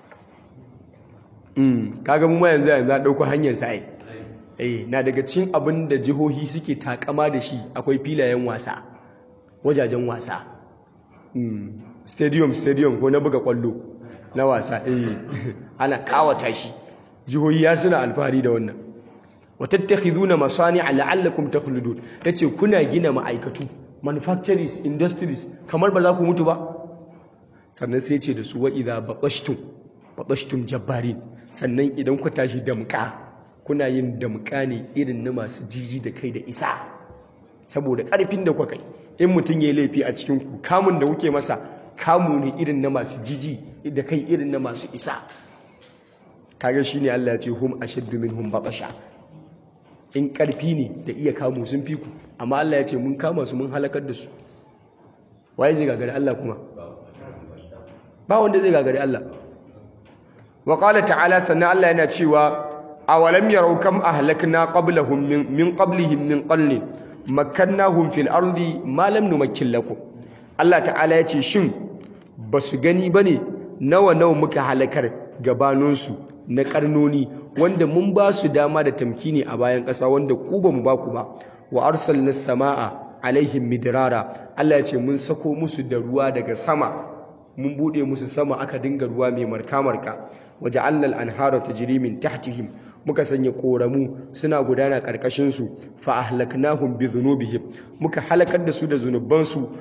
kaga mu ma yanzu a dauko hanyar sa na daga cikin abin da jihohi suke takama da shi akwai filayen wasa wajajen wasa stadium ko na buga kwallo na wasa ana kawata shi jihohi ya suna alfahari da wannan watattakhizuna masani'a la'allakum takhludun yace kuna gina ma'aikatu manufacturers industries kamar ba za ku mutu ba sannan sai ce da su wa idza batashtum jabbarin sannan idan ku tashi damka kuna yin damka ne irin na masu jiji da kai da isa saboda karfin da kuka kai in mutun yayi laifi a cikin ku kamun da kuke masa kamu ne irin na masu jiji da kai irin na masu isa kaga shine Allah ya ce hum ashaddu minhum batasha in karfi ne da iya kamo sun fi ku amma Allah ya ce mun kama su mun halakar da su waye zai gagari Allah kuma ba wanda zai gagari Allah wa qala ta'ala sanna Allah yana cewa awalam yarau kam ahlakna qablahum min qablihim min qarni makkannahum fil ardi ma lam numakkin lakum Allah ta'ala ya ce shin basu gani bane nawa muka halakar gabaninsu na karnoni wanda mun ba su dama da tamkini a bayan ƙasa wanda ku ba mu ba ku ba wa arsalna samaa alaihim midrara Allah ya ce mun sako musu da ruwa daga sama mun bude musu sama aka dinga ruwa mai marka waja'alna al-anhara tajri min tahtihim muka sanya koramu suna gudana karkashin su fa ahlaknahum bi dhunubihim muka halakar da su da zunubansu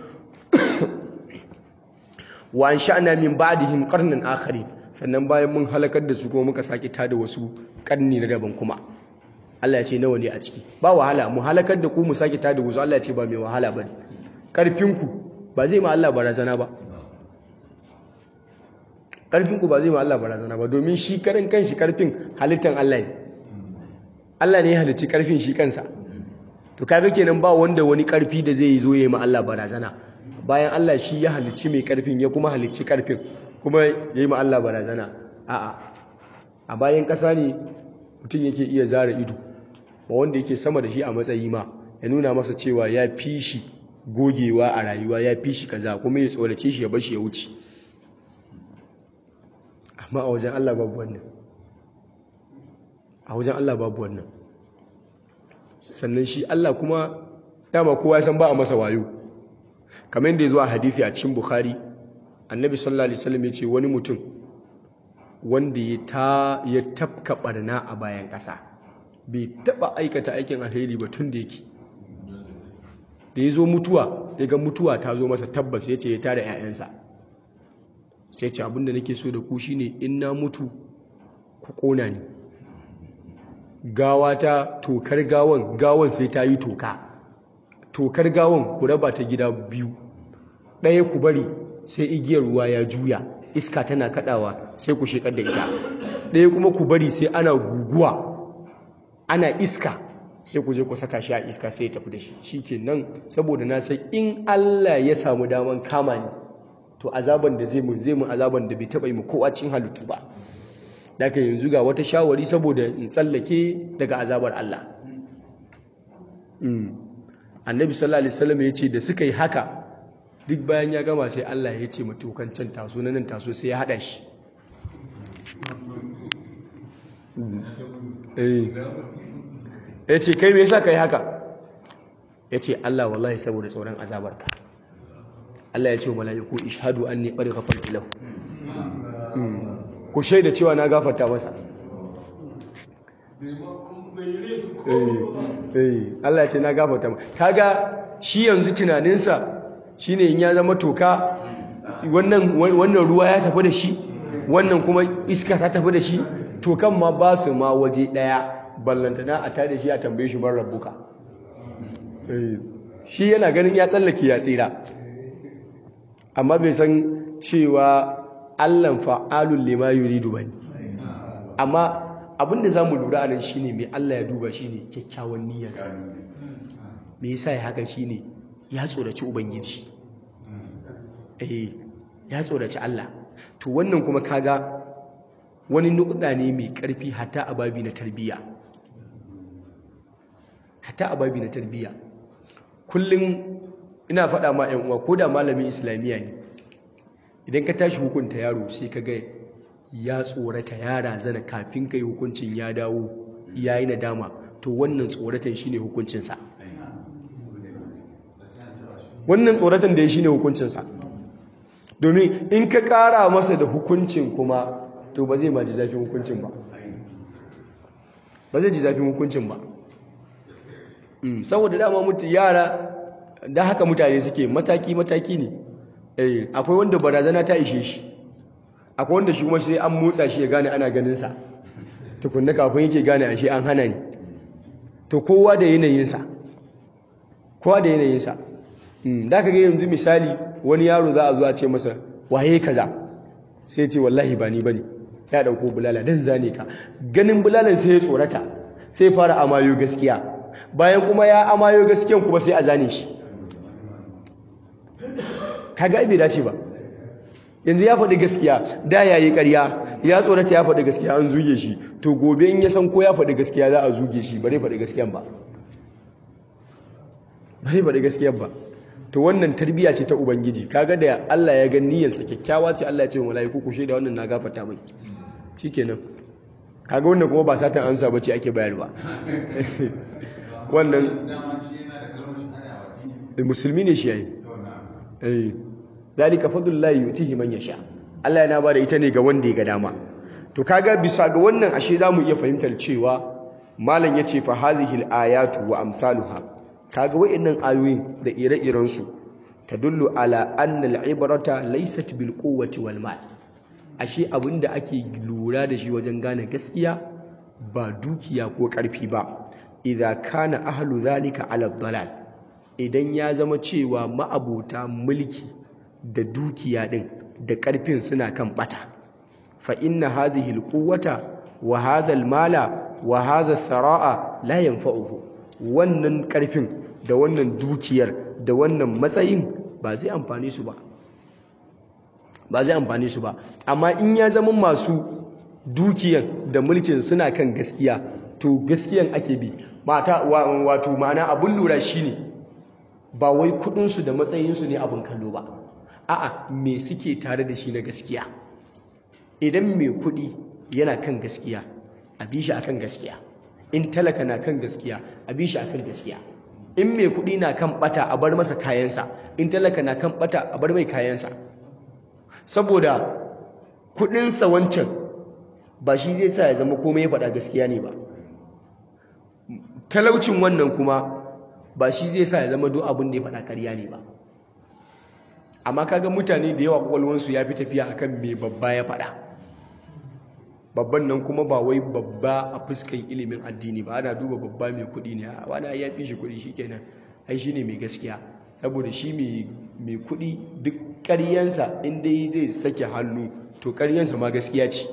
wa ansha'na min ba'dihim qarnan akharin sannan bayan mun halakar da su kuma muka sake tada wasu karni na daban kuma Allah ya ce nawa ne a ciki ba wahala mu halakar da ku mu sake tada wasu Allah ya ce ba mai wahala bane karfinku ba zai ma Allah barazana ba karfinku ba zai ma Allah barazana ba domin shi karan kanshi karfin halittan Allah ne Allah ne ya halicci karfin shi kansa to kaga kenan ba wanda wani karfi da zai zo ya yi ma Allah barazana bayan Allah shi ya halicci mai karfin ya kuma halicci karfin kuma ya yi ma Allah barazana a bayan ƙasa ne mutum yake iya zara ido ba wanda yake sama da shi a matsayi ma ya nuna masa cewa ya fi shi gogewa a rayuwa ya fi shi kaza kuma ya tsorace shi ya bashi ya wuce amma a wajen Allah babu wannan sannan shi Allah kuma dama kowa ya san ba a masa wayo kamar yadda ya zo a hadisi a cikin Bukhari annabi sallallahu alaihi wasallam ya ce wani mutum wanda ya tafka barna a bayan ƙasa bai taba aikata aikin alheri ba tun da yake da ya zo mutuwa ya ga mutuwa ta zo masa tabbas ya ce ya tara 'ya'yansa sai ce abinda nake so da ku shine in na mutu ku ƙona ni gawata tokar gawan sai ta yi tokar gawan ku raba ta gida biyu ɗaya ku bari sai igiyar ruwa ya juya iska tana kadawa sai ku shekar da ita ɗaya kuma ku bari sai ana guguwa ana iska sai ku je ku saka shi a iska sai ya tafi da shi shikenan saboda na san in Allah ya samu daman kama ni to azaban da zai mun azaban da bai taba yi mu kowa cikin halittu ba daga yanzu ga wata shawari saboda in tsallake daga azabar Allah annabi sallallahu alaihi wasallam ya ce da suka yi haka duk bayan ya gama sai Allah ya ce matukan can taso nan taso sai ya hada shi ya ce kai me yasa kai haka ya ce Allah wallahi saboda tsoron azabarka Allah ya ce wa mala'iku ishhadu anni qad ghafartu lahu ku shaida cewa na gafarta masa Allah ya ce na gafarta masa kaga shi yanzu tunaninsa shine in ya zama toka wannan ruwa ya tafi da shi wannan kuma iska ta tafi da shi tokan ma ba su ma waje daya ballantana a tada shi a tambaye shi man rabbuka shi yana ganin ya tsallake ya tsira amma bai san cewa Allah fa'alul lima yuridu bane. Amma abinda zamu lura anan shine me Allah ya duba shine kyakkyawan niyyarsa. Me yasa ya haka shine ya tsoraci ubangiji. Ya tsoraci Allah. To wannan kuma kaga wani nukuda ne mai karfi hatta a babi na tarbiyya. Kullum ina faɗa ma ƴan uwa ko da malamin islamiyya ne, idan ka tashi hukunta yaro sai ka ga ya tsorata ya razana kafin kai hukuncin ya dawo ya yi nadama, to wannan tsoratan shine hukuncinsa. Wannan tsoratan da ya shine hukuncinsa. Domin in ka ƙara masa da hukuncin kuma to ba zai ma ji zafin hukuncin ba. Ba zai ji zafin hukuncin ba. Saboda dama yara da haka mutane suke mataki-mataki ne. Akwai wanda barazana ta ishe shi, akwai wanda shi kuma sai an motsa shi ya gane ana ganinsa tukunna kafin yake gane ashe an hana ni. To kowa da yanayinsa, da ka ga yanzu misali wani yaro za a zo a ce masa waye kaza, sai ce wallahi ba ni bane, ya dauko bulala dan zane ka. Ganin bulalan sai ya tsorata, sai fara amayo gaskiya, bayan kuma ya amayo gaskiyan kuma sai a zane shi. Kaga bai dace ba. Yanzu ya faɗi gaskiya, da yayi ƙarya, ya tsorata ya faɗi gaskiya an zuge shi, to gobe in ya san ko ya faɗi gaskiya za a zuge shi, bare faɗi gaskiyan ba. To wannan tarbiyya ce ta ubangiji. Kaga da Allah ya ga niyyarsa kyakkyawa ce, Allah ya ce malaiku ku shaida wannan na gafarta mai. Shikenan. Kaga wannan kuma ba satan amsa bace ake bayarwa. Wannan musulmi ne shi yayi. Zalika fadlullahi yutihi man yasha. Allah yana bada ita ne ga wanda ya ga dama. To kaga bisa ga wannan ashe zamu iya fahimtar cewa malam yace fa hadhihi al-ayatu wa amsaluha. Kaga wayannan ayoyin da ire-iren su tadullu ala anna al-ibrata laysat bil quwwati wal mal. Ashe abinda ake lura da shi wajen gane gaskiya ba dukiya ko karfi ba. Idza kana ahlu zalika ala dalal. Idan ya zama cewa ma'abota mulki da dukiya din da karfin suna kan bata, fa inna hadhihi al-quwwata wa hadha al-mala wa hadha ath-thara'a la yanfa'uhu. Wannan karfin da wannan dukiyar da wannan matsayin ba zai amfane su ba. Amma in ya zama masu dukiyan da mulkin suna kan gaskiya, to gaskiyan ake bi. Wato ma'ana abun lura shine ba wai kudinsu da matsayinsu ne abin kallo ba, a'a me suke tare da shi na gaskiya. Idan mai kudi yana kan gaskiya, a bi shi akan gaskiya. In talaka na kan gaskiya, a bi shi akan gaskiya. In mai kudi na kan bata, a bar masa kayansa. In talaka na kan bata, a bar mai kayansa. Saboda kudinsa wancan ba shi zai sa ya zama komai ya faɗa gaskiya ne ba. Talaucin wannan kuma ba shi zai sa ya zama duk abin da ya faɗa ƙarya ne ba. Amma kaga mutane da yawa kwakwalwansu ya fi tafiya akan me babba ya faɗa. Babban nan kuma ba wai babba a fuskan ilimin addini ba, ana duba babba mai kuɗi ne, wani ya fi shi kuɗi shikenan, ai shine mai gaskiya. Saboda shi mai kuɗi duk ƙaryansa in dai zai sake hannu to ƙaryansa ma gaskiya ce.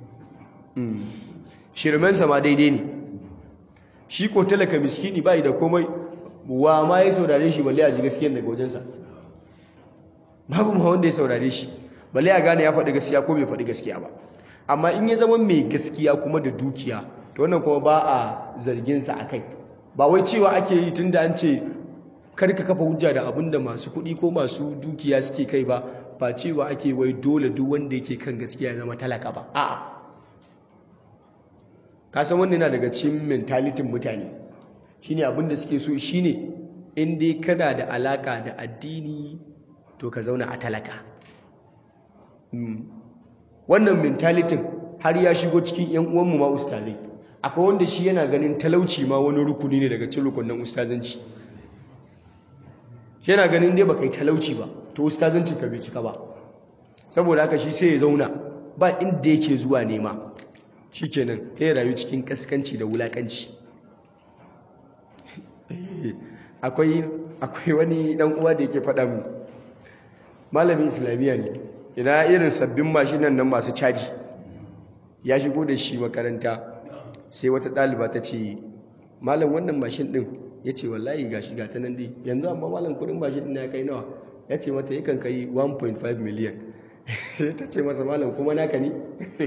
Shirmensa ma daidai ne. Shi ko talaka miskini bai da komai, wa ma ya saurare shi balle a ji gaskiyar daga wajensa. Babu ma wanda ya saurare shi balle a gane ya faɗi gaskiya ko bai faɗi gaskiya ba. Amma in ya zama mai gaskiya kuma da dukiya, to wannan kuma ba a zarginsa a kai. Ba wai cewa ake yi tun da an ce kar ka kafa hujja da abin da masu kuɗi ko masu dukiya suke kai ba, ba cewa ake wai dole duk wanda yake kan gaskiya ya zama talaka ba. A'a. Ka san wannan yana daga cikin mentalitin mutane. Shine abin da suke so shine in dai kana da alaka da addini to ka zauna a talaka. Wannan mentalitin har ya shigo cikin ƴan uwanmu ma ustazai. Akwai wanda shi yana ganin talauci ma wani rukuni ne daga cikin rukunin ustazanci. Shi yana ganin dai baka yi talauci ba to ustazancin ka bai cika ba. Saboda haka shi sai ya zauna ba inda yake zuwa nema. Shikenan sai ya rayu cikin kaskanci da wulakanci. Akwai wani dan uwa da yake faɗa mu, malamin islamiyya ne, ina irin sabbin mashinan nan masu caji ya shigo da shi makaranta sai wata ɗaliba ta ce malam wannan mashin ɗin ya ce wallahi ga shiga ta nan dai yanzu amma malam kudin mashin ɗin ya kai nawa ya ce mata yakan kai 1.5 miliyan ta ce masa malam kuma naka ne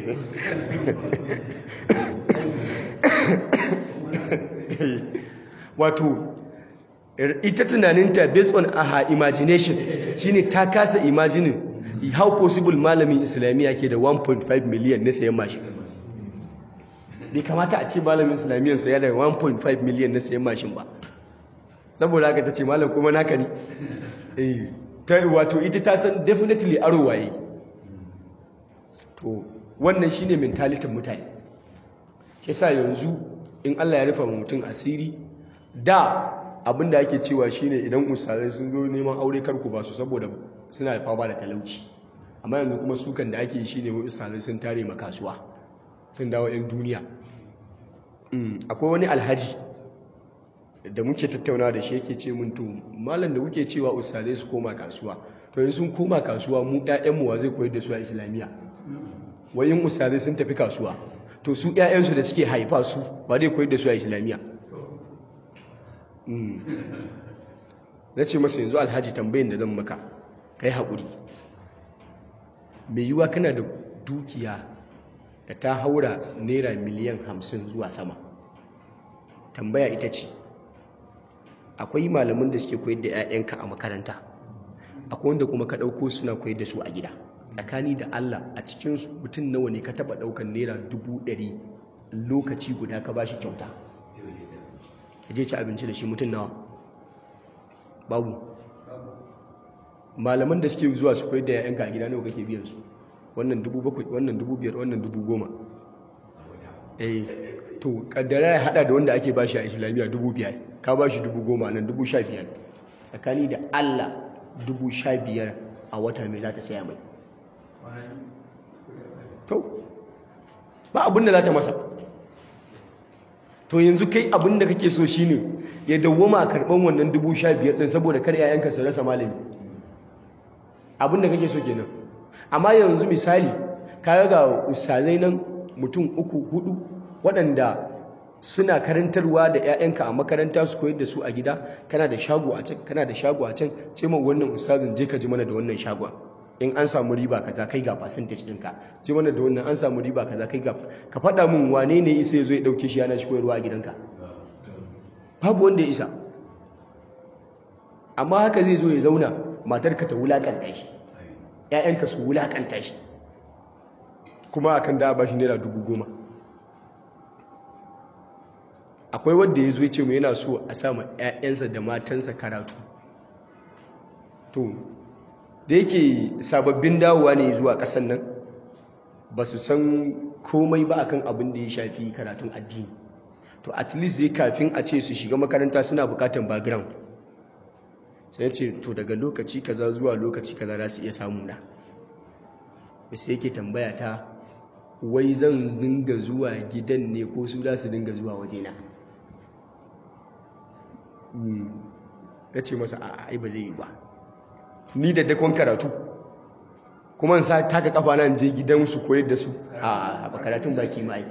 wato ita tunaninta based on her imagination shine ta kasa imagining how possible malamin islamiyya ke da 1.5 miliyan na sayan mashin bai kamata a ce malamin islamiyyar saya da 1.5 miliyan na sayan mashin ba saboda haka ta ce malam kuma naka ne wato ita ta san definitely aro waye to wannan shine mentalitin mutane kisa yanzu in Allah ya rufa mutum asiri da abinda ake cewa shine idan ustazai sun zo neman aure karku ba su saboda suna da fama da talauci amma yanzu kuma sukan da ake yi shine wai ustazai sun tare ma kasuwa sun dawo yan duniya akwai wani alhaji da muke tattauna da shi yake ce mun to malam da kuke cewa ustazai su koma kasuwa to in sun koma kasuwa mu ƴaƴanmu wa zai koyar da su a islamiyya wayin ustazai sun tafi kasuwa to su ƴaƴansu da suke haifa su ba zai koyar da su a islamiyya na ce masa yanzu alhaji tambayin da zan maka kai haƙuri mai yiwuwa kana da dukiya da ta haura naira miliyan 50 zuwa sama tambaya ita ce akwai malamin da suke koyar da 'ya'yanka a makaranta akwai wanda kuma ka ɗauko suna koyar da su a gida tsakani da Allah a cikinsu mutum nawa ne ka taɓa ɗaukar naira 100,000 lokaci guda ka ba shi kyauta ka je ci abinci da shi mutum nawa babu malaman da suke zuwa su koyar da 'ya'yanka a gida nawa kake biyan su wannan 7,000 wannan 5,000 wannan 10,000 to kaddara ya hada da wanda ake bashi a islamiyya 5,000 ka bashi 10,000 nan 15,000 tsakani da Allah 15,000 a wata mai za ta saya mai to ba abin da za ta masa to yanzu kai abin da kake so shine ya dawwama a karban wannan 15,000 din saboda kar yayanka su rasa malami abin da kake so kenan amma yanzu misali ka ga ustazai nan mutum 3-4 waɗanda suna karantarwa da 'ya'yanka a makaranta su koyar da su a gida kana da shago a can kana da shago a can ce ma wannan ustazin je ka ji mana da wannan shagon in an samu riba kaza kai ga percentage ɗinka ji mana da wannan an samu riba kaza kai ga ka faɗa min wane ne isa ya zo ya ɗauke shi yana shi koyarwa a gidanka babu wanda ya isa amma haka zai zo ya zauna matarka ta wulaƙanta shi 'ya'yanka su wulaƙanta shi kuma akan da ba shi naira 10,000 akwai wanda ya zo ya ce mu yana so a sama 'ya'yansa da matansa karatu to da yake sababbin dawowa ne zuwa ƙasan nan ba su san komai ba akan abin da ya shafi karatun addini to at least dai kafin a ce su shiga makaranta suna bukatan background sai ce to daga lokaci kaza zuwa lokaci kaza za su iya samu na sai yake tambaya ta wai zan dinga zuwa gidan ne ko su za su dinga zuwa wajena ya ce masa ai ba zai yi ba ni da dakon karatu kuma in sa taka kafa nan je gidansu koyar da su a ba karatun baki ma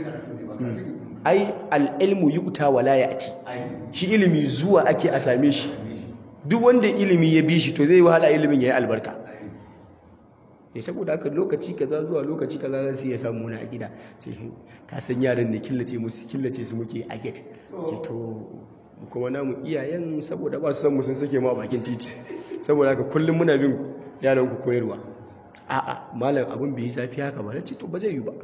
ai al'ilmu yu'ta wala ya'ti shi ilimi zuwa ake a same shi duk wanda ilimi ya bi shi to zai wahala ilimin yayi albarka ne saboda haka lokaci kaza zuwa lokaci kaza zan sai ya samu na a gida sai ka san yaran ne killace su muke a gate ce to kuma namu iyayen saboda ba su san mu sun sake ma bakin titi saboda haka kullum muna bin yaran ku koyarwa a'a malam abin bai yi zafi haka ba nace to ba zai yi ba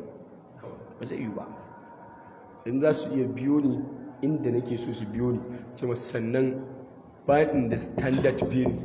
in za su iya biyo ni inda nake so su biyo ni ce masu sannan bayan da standard venue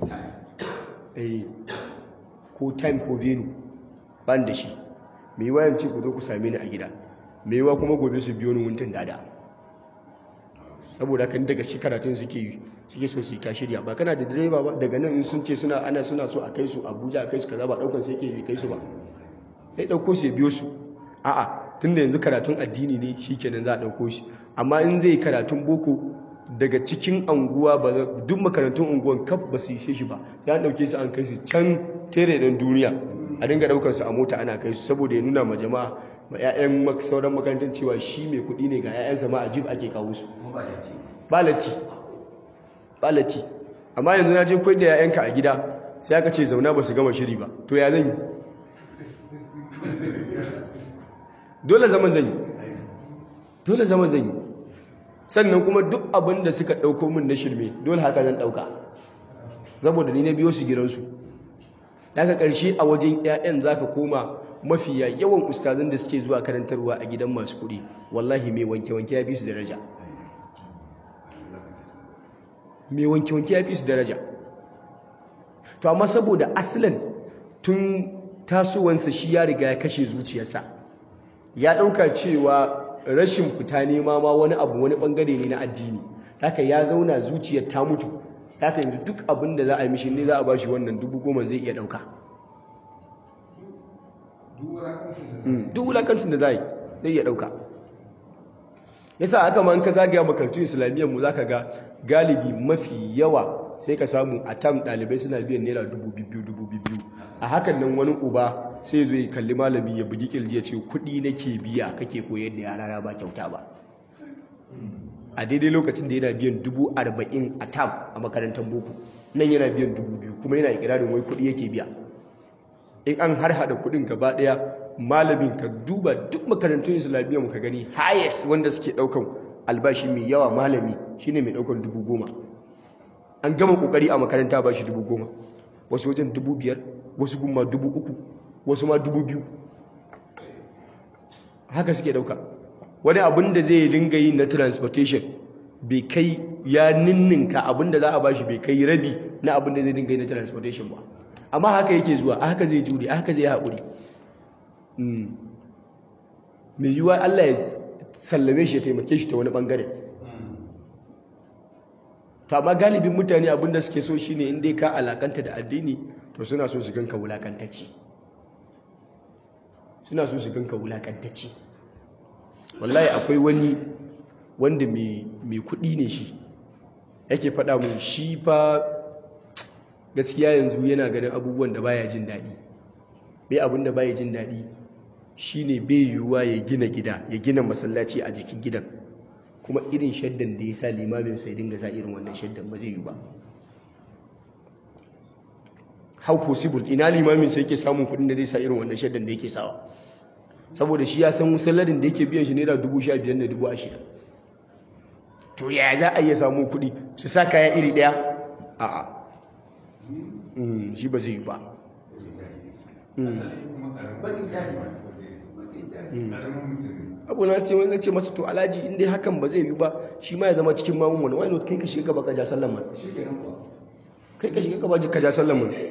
ko time ko venue ban da shi mai yi wayan ce ku zo ku same ni a gida mai yiwa kuma gobe su biyo ni wuntun dada saboda kan daga shi karatun suke so su ka shirya ba kana da direba ba daga nan in sun ce suna so a kai su Abuja a kai su kaza ba daukan sai ke kai su ba sai dauko su biyo su a'a tunda yanzu karatun addini ne shikenan za a dauko shi amma in zai karatun boko daga cikin anguwa ba duk makarantun unguwan kaf ba su yi shi ba ya dauke su an kai su can tere dan duniya a dinga daukar su a mota ana kai su saboda ya nuna ma jama'a ma 'ya'yan sauran makarantar cewa shi mai kuɗi ne ga 'ya'yansa ma a jib ake kawo su ba latti amma yanzu na je koyar da 'ya'yanka a gida sai aka ce zauna ba su gama shiri ba to ya zan yi dole zaman zan yi sannan kuma duk abin da suka ɗauko min na shirme dole haka zan ɗauka saboda ni na biyo su gidansu daga ƙarshe a wajen 'ya'yan za ka koma mafiya yawan ustazan da suke zuwa karantarwa a gidan masu kuɗi wallahi mai wanke-wanke ya fi su daraja to amma saboda asalin tun tasowansa shi ya riga ya kashe zuciyarsa ya ɗauka cewa rashin fita nema ma wani abu wani ɓangare ne na addini haka ya zauna zuciyar ta mutu haka yanzu duk abin da za a yi mishi ne za a ba shi wannan 10,000 zai iya ɗauka duk wulakancin da zai iya ɗauka yasa aka ma in ka zagaya makarantun islamiyyar mu za ka ga galibi mafi yawa sai ka samu a tam ɗalibai suna biyan naira 2,000 a hakan nan wani uba sai zo ya kalli malami ya bugi kirji ya ce kuɗi nake biya kake koyar da yara ba kyauta ba a daidai lokacin da yana biyan 40,000 a tam a makarantar boko nan yana biyan 2,000 kuma yana ikirarin wai kuɗi yake biya in an har hada kuɗin gaba ɗaya malamin ka duba duk makarantun islamiyyar mu ka gani highest wanda suke ɗaukan albashi mai yawa malami shine mai ɗaukan 10,000 an gama kokari a makaranta ba shi 10,000 wasu wajen 5,000 wasu kuma 3,000 wasu ma 2,000 haka suke dauka wani abin da zai dinga yi na transportation bai kai ya ninninka abin da za a bashi bai kai rabi na abin da zai dinga yi na transportation ba amma haka yake zuwa a haka zai jure a haka zai haƙuri mai yiwuwa Allah ya sallame shi ya taimake shi ta wani ɓangare to amma galibin mutane abin da suke so shine in dai ka alakanta da addini to suna so su ganka wulakantacce wallahi akwai wani wanda mai kuɗi ne shi yake faɗa mun shi fa gaskiya yanzu yana ganin abubuwan da baya jin daɗi bai abin da baya jin daɗi shine bai yiwuwa ya gina gida ya gina masallaci a jikin gidan kuma irin shaddan da ya sa limamin sai dinga sa irin wannan shaddan ba zai yi ba how possible ina limamin sai yake samun kuɗin da zai sa irin wannan shaddan da yake sawa saboda shi ya san musallarin da yake biyan shi naira 15,000 da 20,000 to yaya za a iya samun kuɗi su sa kaya iri ɗaya a'a shi ba zai yi ba abu na ce masa to alhaji inda hakan ba zai yi ba shi ma ya zama cikin mamun wani kai ka shiga gaba ka ja sallan man kai ka shiga gaba ka ja sallan man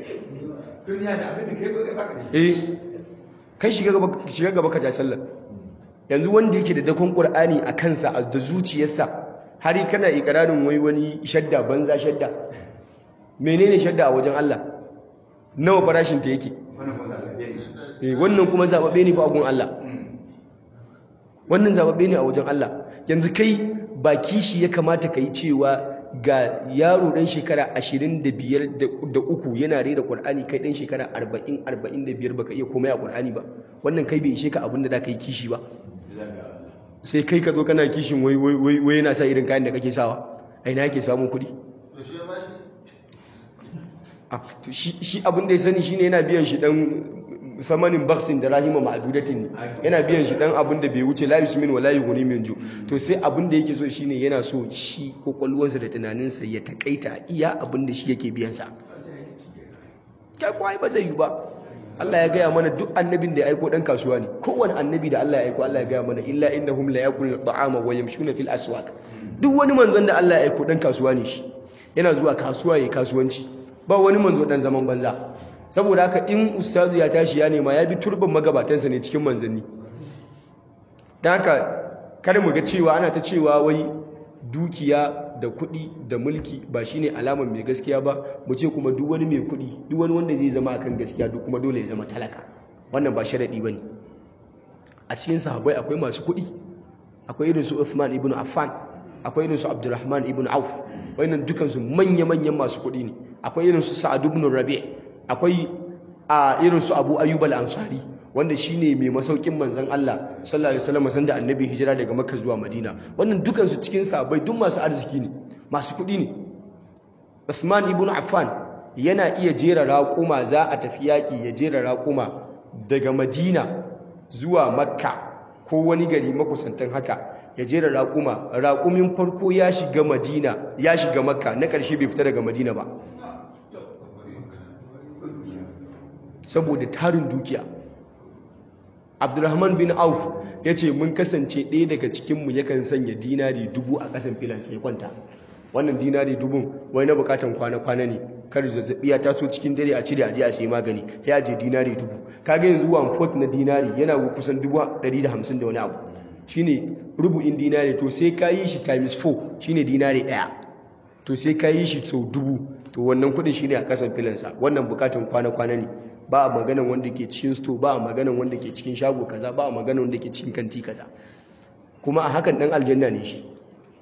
kai shiga gaba ka ja sallan yanzu wanda yake da dakon qur'ani a kansa da zuciyarsa har kana ikirarin wai wani shadda banza shadda menene shadda a wajen Allah nawa farashin ta yake wannan kuma zababbe ne fa a gun Allah wannan zababbe ne a wajen Allah yanzu kai ba kishi ya kamata ka yi cewa ga yaro dan shekara 25 yana rera Qur'ani kai dan shekara 40-45 baka iya komai a Qur'ani ba wannan kai bai ishe ka abin da zaka yi kishi ba sai kai ka zo kana kishin wai yana sa irin kayan da kake sawa a ina yake samun kuɗi shi abin da ya sani shine yana biyan shi dan samanin baksin da rahima ma'adudatin yana biyan shi dan abin da bai wuce la yusmin wa la yughni min ju to sai abin da yake so shine yana so shi kokolwansa da tunaninsa ya takaita iya abin da shi yake biyan sa kai kwai ba zai yi ba Allah ya gaya mana duk annabin da ya aiko dan kasuwa ne kowanne annabi da Allah ya aiko Allah ya gaya mana illa innahum la yakuluna ta'ama wa yamshuna fil aswaq duk wani manzon da Allah ya aiko dan kasuwa ne shi yana zuwa kasuwa yayin kasuwanci ba wani manzo dan zaman banza saboda haka in ustazu ya tashi ya nema ya bi turban magabatansa ne cikin manzanni dan haka kada mu ga cewa ana ta cewa wai dukiya da kuɗi da mulki ba shine alamar mai gaskiya ba mu ce kuma duk wani mai kuɗi duk wani wanda zai zama akan gaskiya duk kuma dole ya zama talaka wannan ba sharadi bane a cikin sahabbai akwai masu kuɗi akwai irin su Uthman ibn Affan akwai irin su Abdurrahman ibn Auf wayannan dukan su manya-manyan masu kuɗi ne akwai irin su Sa'ad ibn Rabi' akwai a irin su Abu Ayyub al-Ansari wanda shine mai masaukin manzon Allah sallallahu alaihi wasallam sanda annabi hijira daga Makka zuwa Madina. Wannan dukan su cikin sahabbai duk masu arziki ne, masu kuɗi ne. Uthman ibn Affan yana iya jera raƙuma, za a tafi yaƙi ya jera raƙuma daga Madina zuwa Makka ko wani gari makusantan haka, ya jera raƙuma, raƙumin farko ya shiga Madina, ya shiga Makka, na ƙarshe bai fita daga Madina ba saboda tarin dukiya. Abdurrahman bin Auf ya ce mun kasance ɗaya daga cikinmu yakan sanya dinari 1000 a ƙasan filansa ya kwanta. Wannan dinari 1000 wai na bukatan kwana-kwana ne, kar zazzabi ya taso cikin dare a cire aje a sai magani, ya je dinari 1000. Kaga yanzu 1/4 na dinari yana kusan 150 da wani abu, shine rubu'in dinari. To sai ka yi shi times 4 shine dinari ɗaya, to sai ka yi shi sau 1000, to wannan kudin shine a ƙasan filansa. Wannan bukatan kwana-kwana ne, ba a maganan wanda ke cikin sto, ba a maganan wanda ke cikin shago kaza, ba a maganan wanda ke cikin kanti kaza, kuma a hakan dan aljanna ne shi,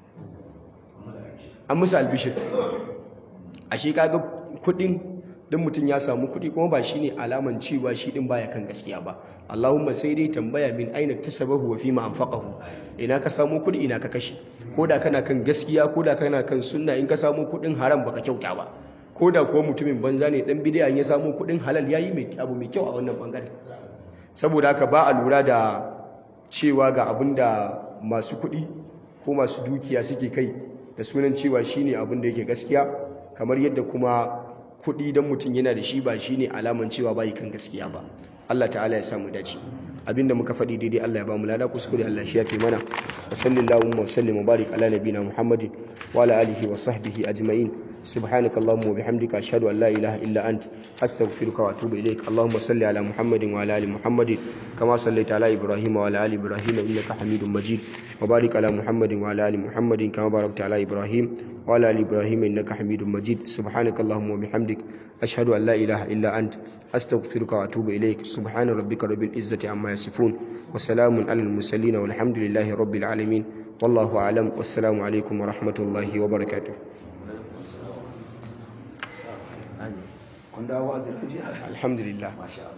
an musu albishir. Ashe kaga kudin dan mutum ya samu kudi kuma ba shine alaman cewa shi din baya kan gaskiya ba. Allahumma sai dai tambaya min aina tasabahu wa fima anfaqahu, ina ka samu kudi ina ka kashe. Koda kana kan gaskiya, koda kana kan sunna, in ka samu kudin haram baka kyauta ba. Koda kuwa mutumin banza ne, dan bid'a ya samu kudin halal yayi abu mai kyau a wannan bangare. Saboda haka ba a lura da cewa ga abinda masu kudi ko masu dukiya suke kai da sunan cewa shine abin da yake gaskiya, kamar yadda kuma kuɗi don mutum yana da shi ba shine alaman cewa bai kan gaskiya ba. Allah ta'ala ya samu dace. Abinda muka faɗi daidai Allah ya ba mu lada, kuskure Allah shi yafe mana. Wa sallallahu wa sallim wa barik ala nabina Muhammadin wa ala alihi wa sahbihi ajma'in. Subhanakallahumma wa bihamdika ashhadu an la ilaha illa ant astaghfiruka wa atubu ilaik. Allahumma salli ala Muhammadin wa ala ali Muhammadin kama sallaita ala Ibrahim wa ala ali Ibrahim innaka Hamidum Majid. Wa barik ala Muhammadin wa ala ali Muhammadin kama barakta ala Ibrahim wa ala ali Ibrahim innaka Hamidum Majid. Subhanakallahumma wa bihamdik ashhadu an la ilaha illa ant astaghfiruka wa atubu ilaik. Subhana rabbika rabbil izzati amma yasifun wa salamun alal mursalin walhamdulillahi rabbil alamin. Wallahu a'lam. Wassalamu alaikum wa rahmatullahi wa barakatuh. Kun dawo a lafiya? Alhamdulillah.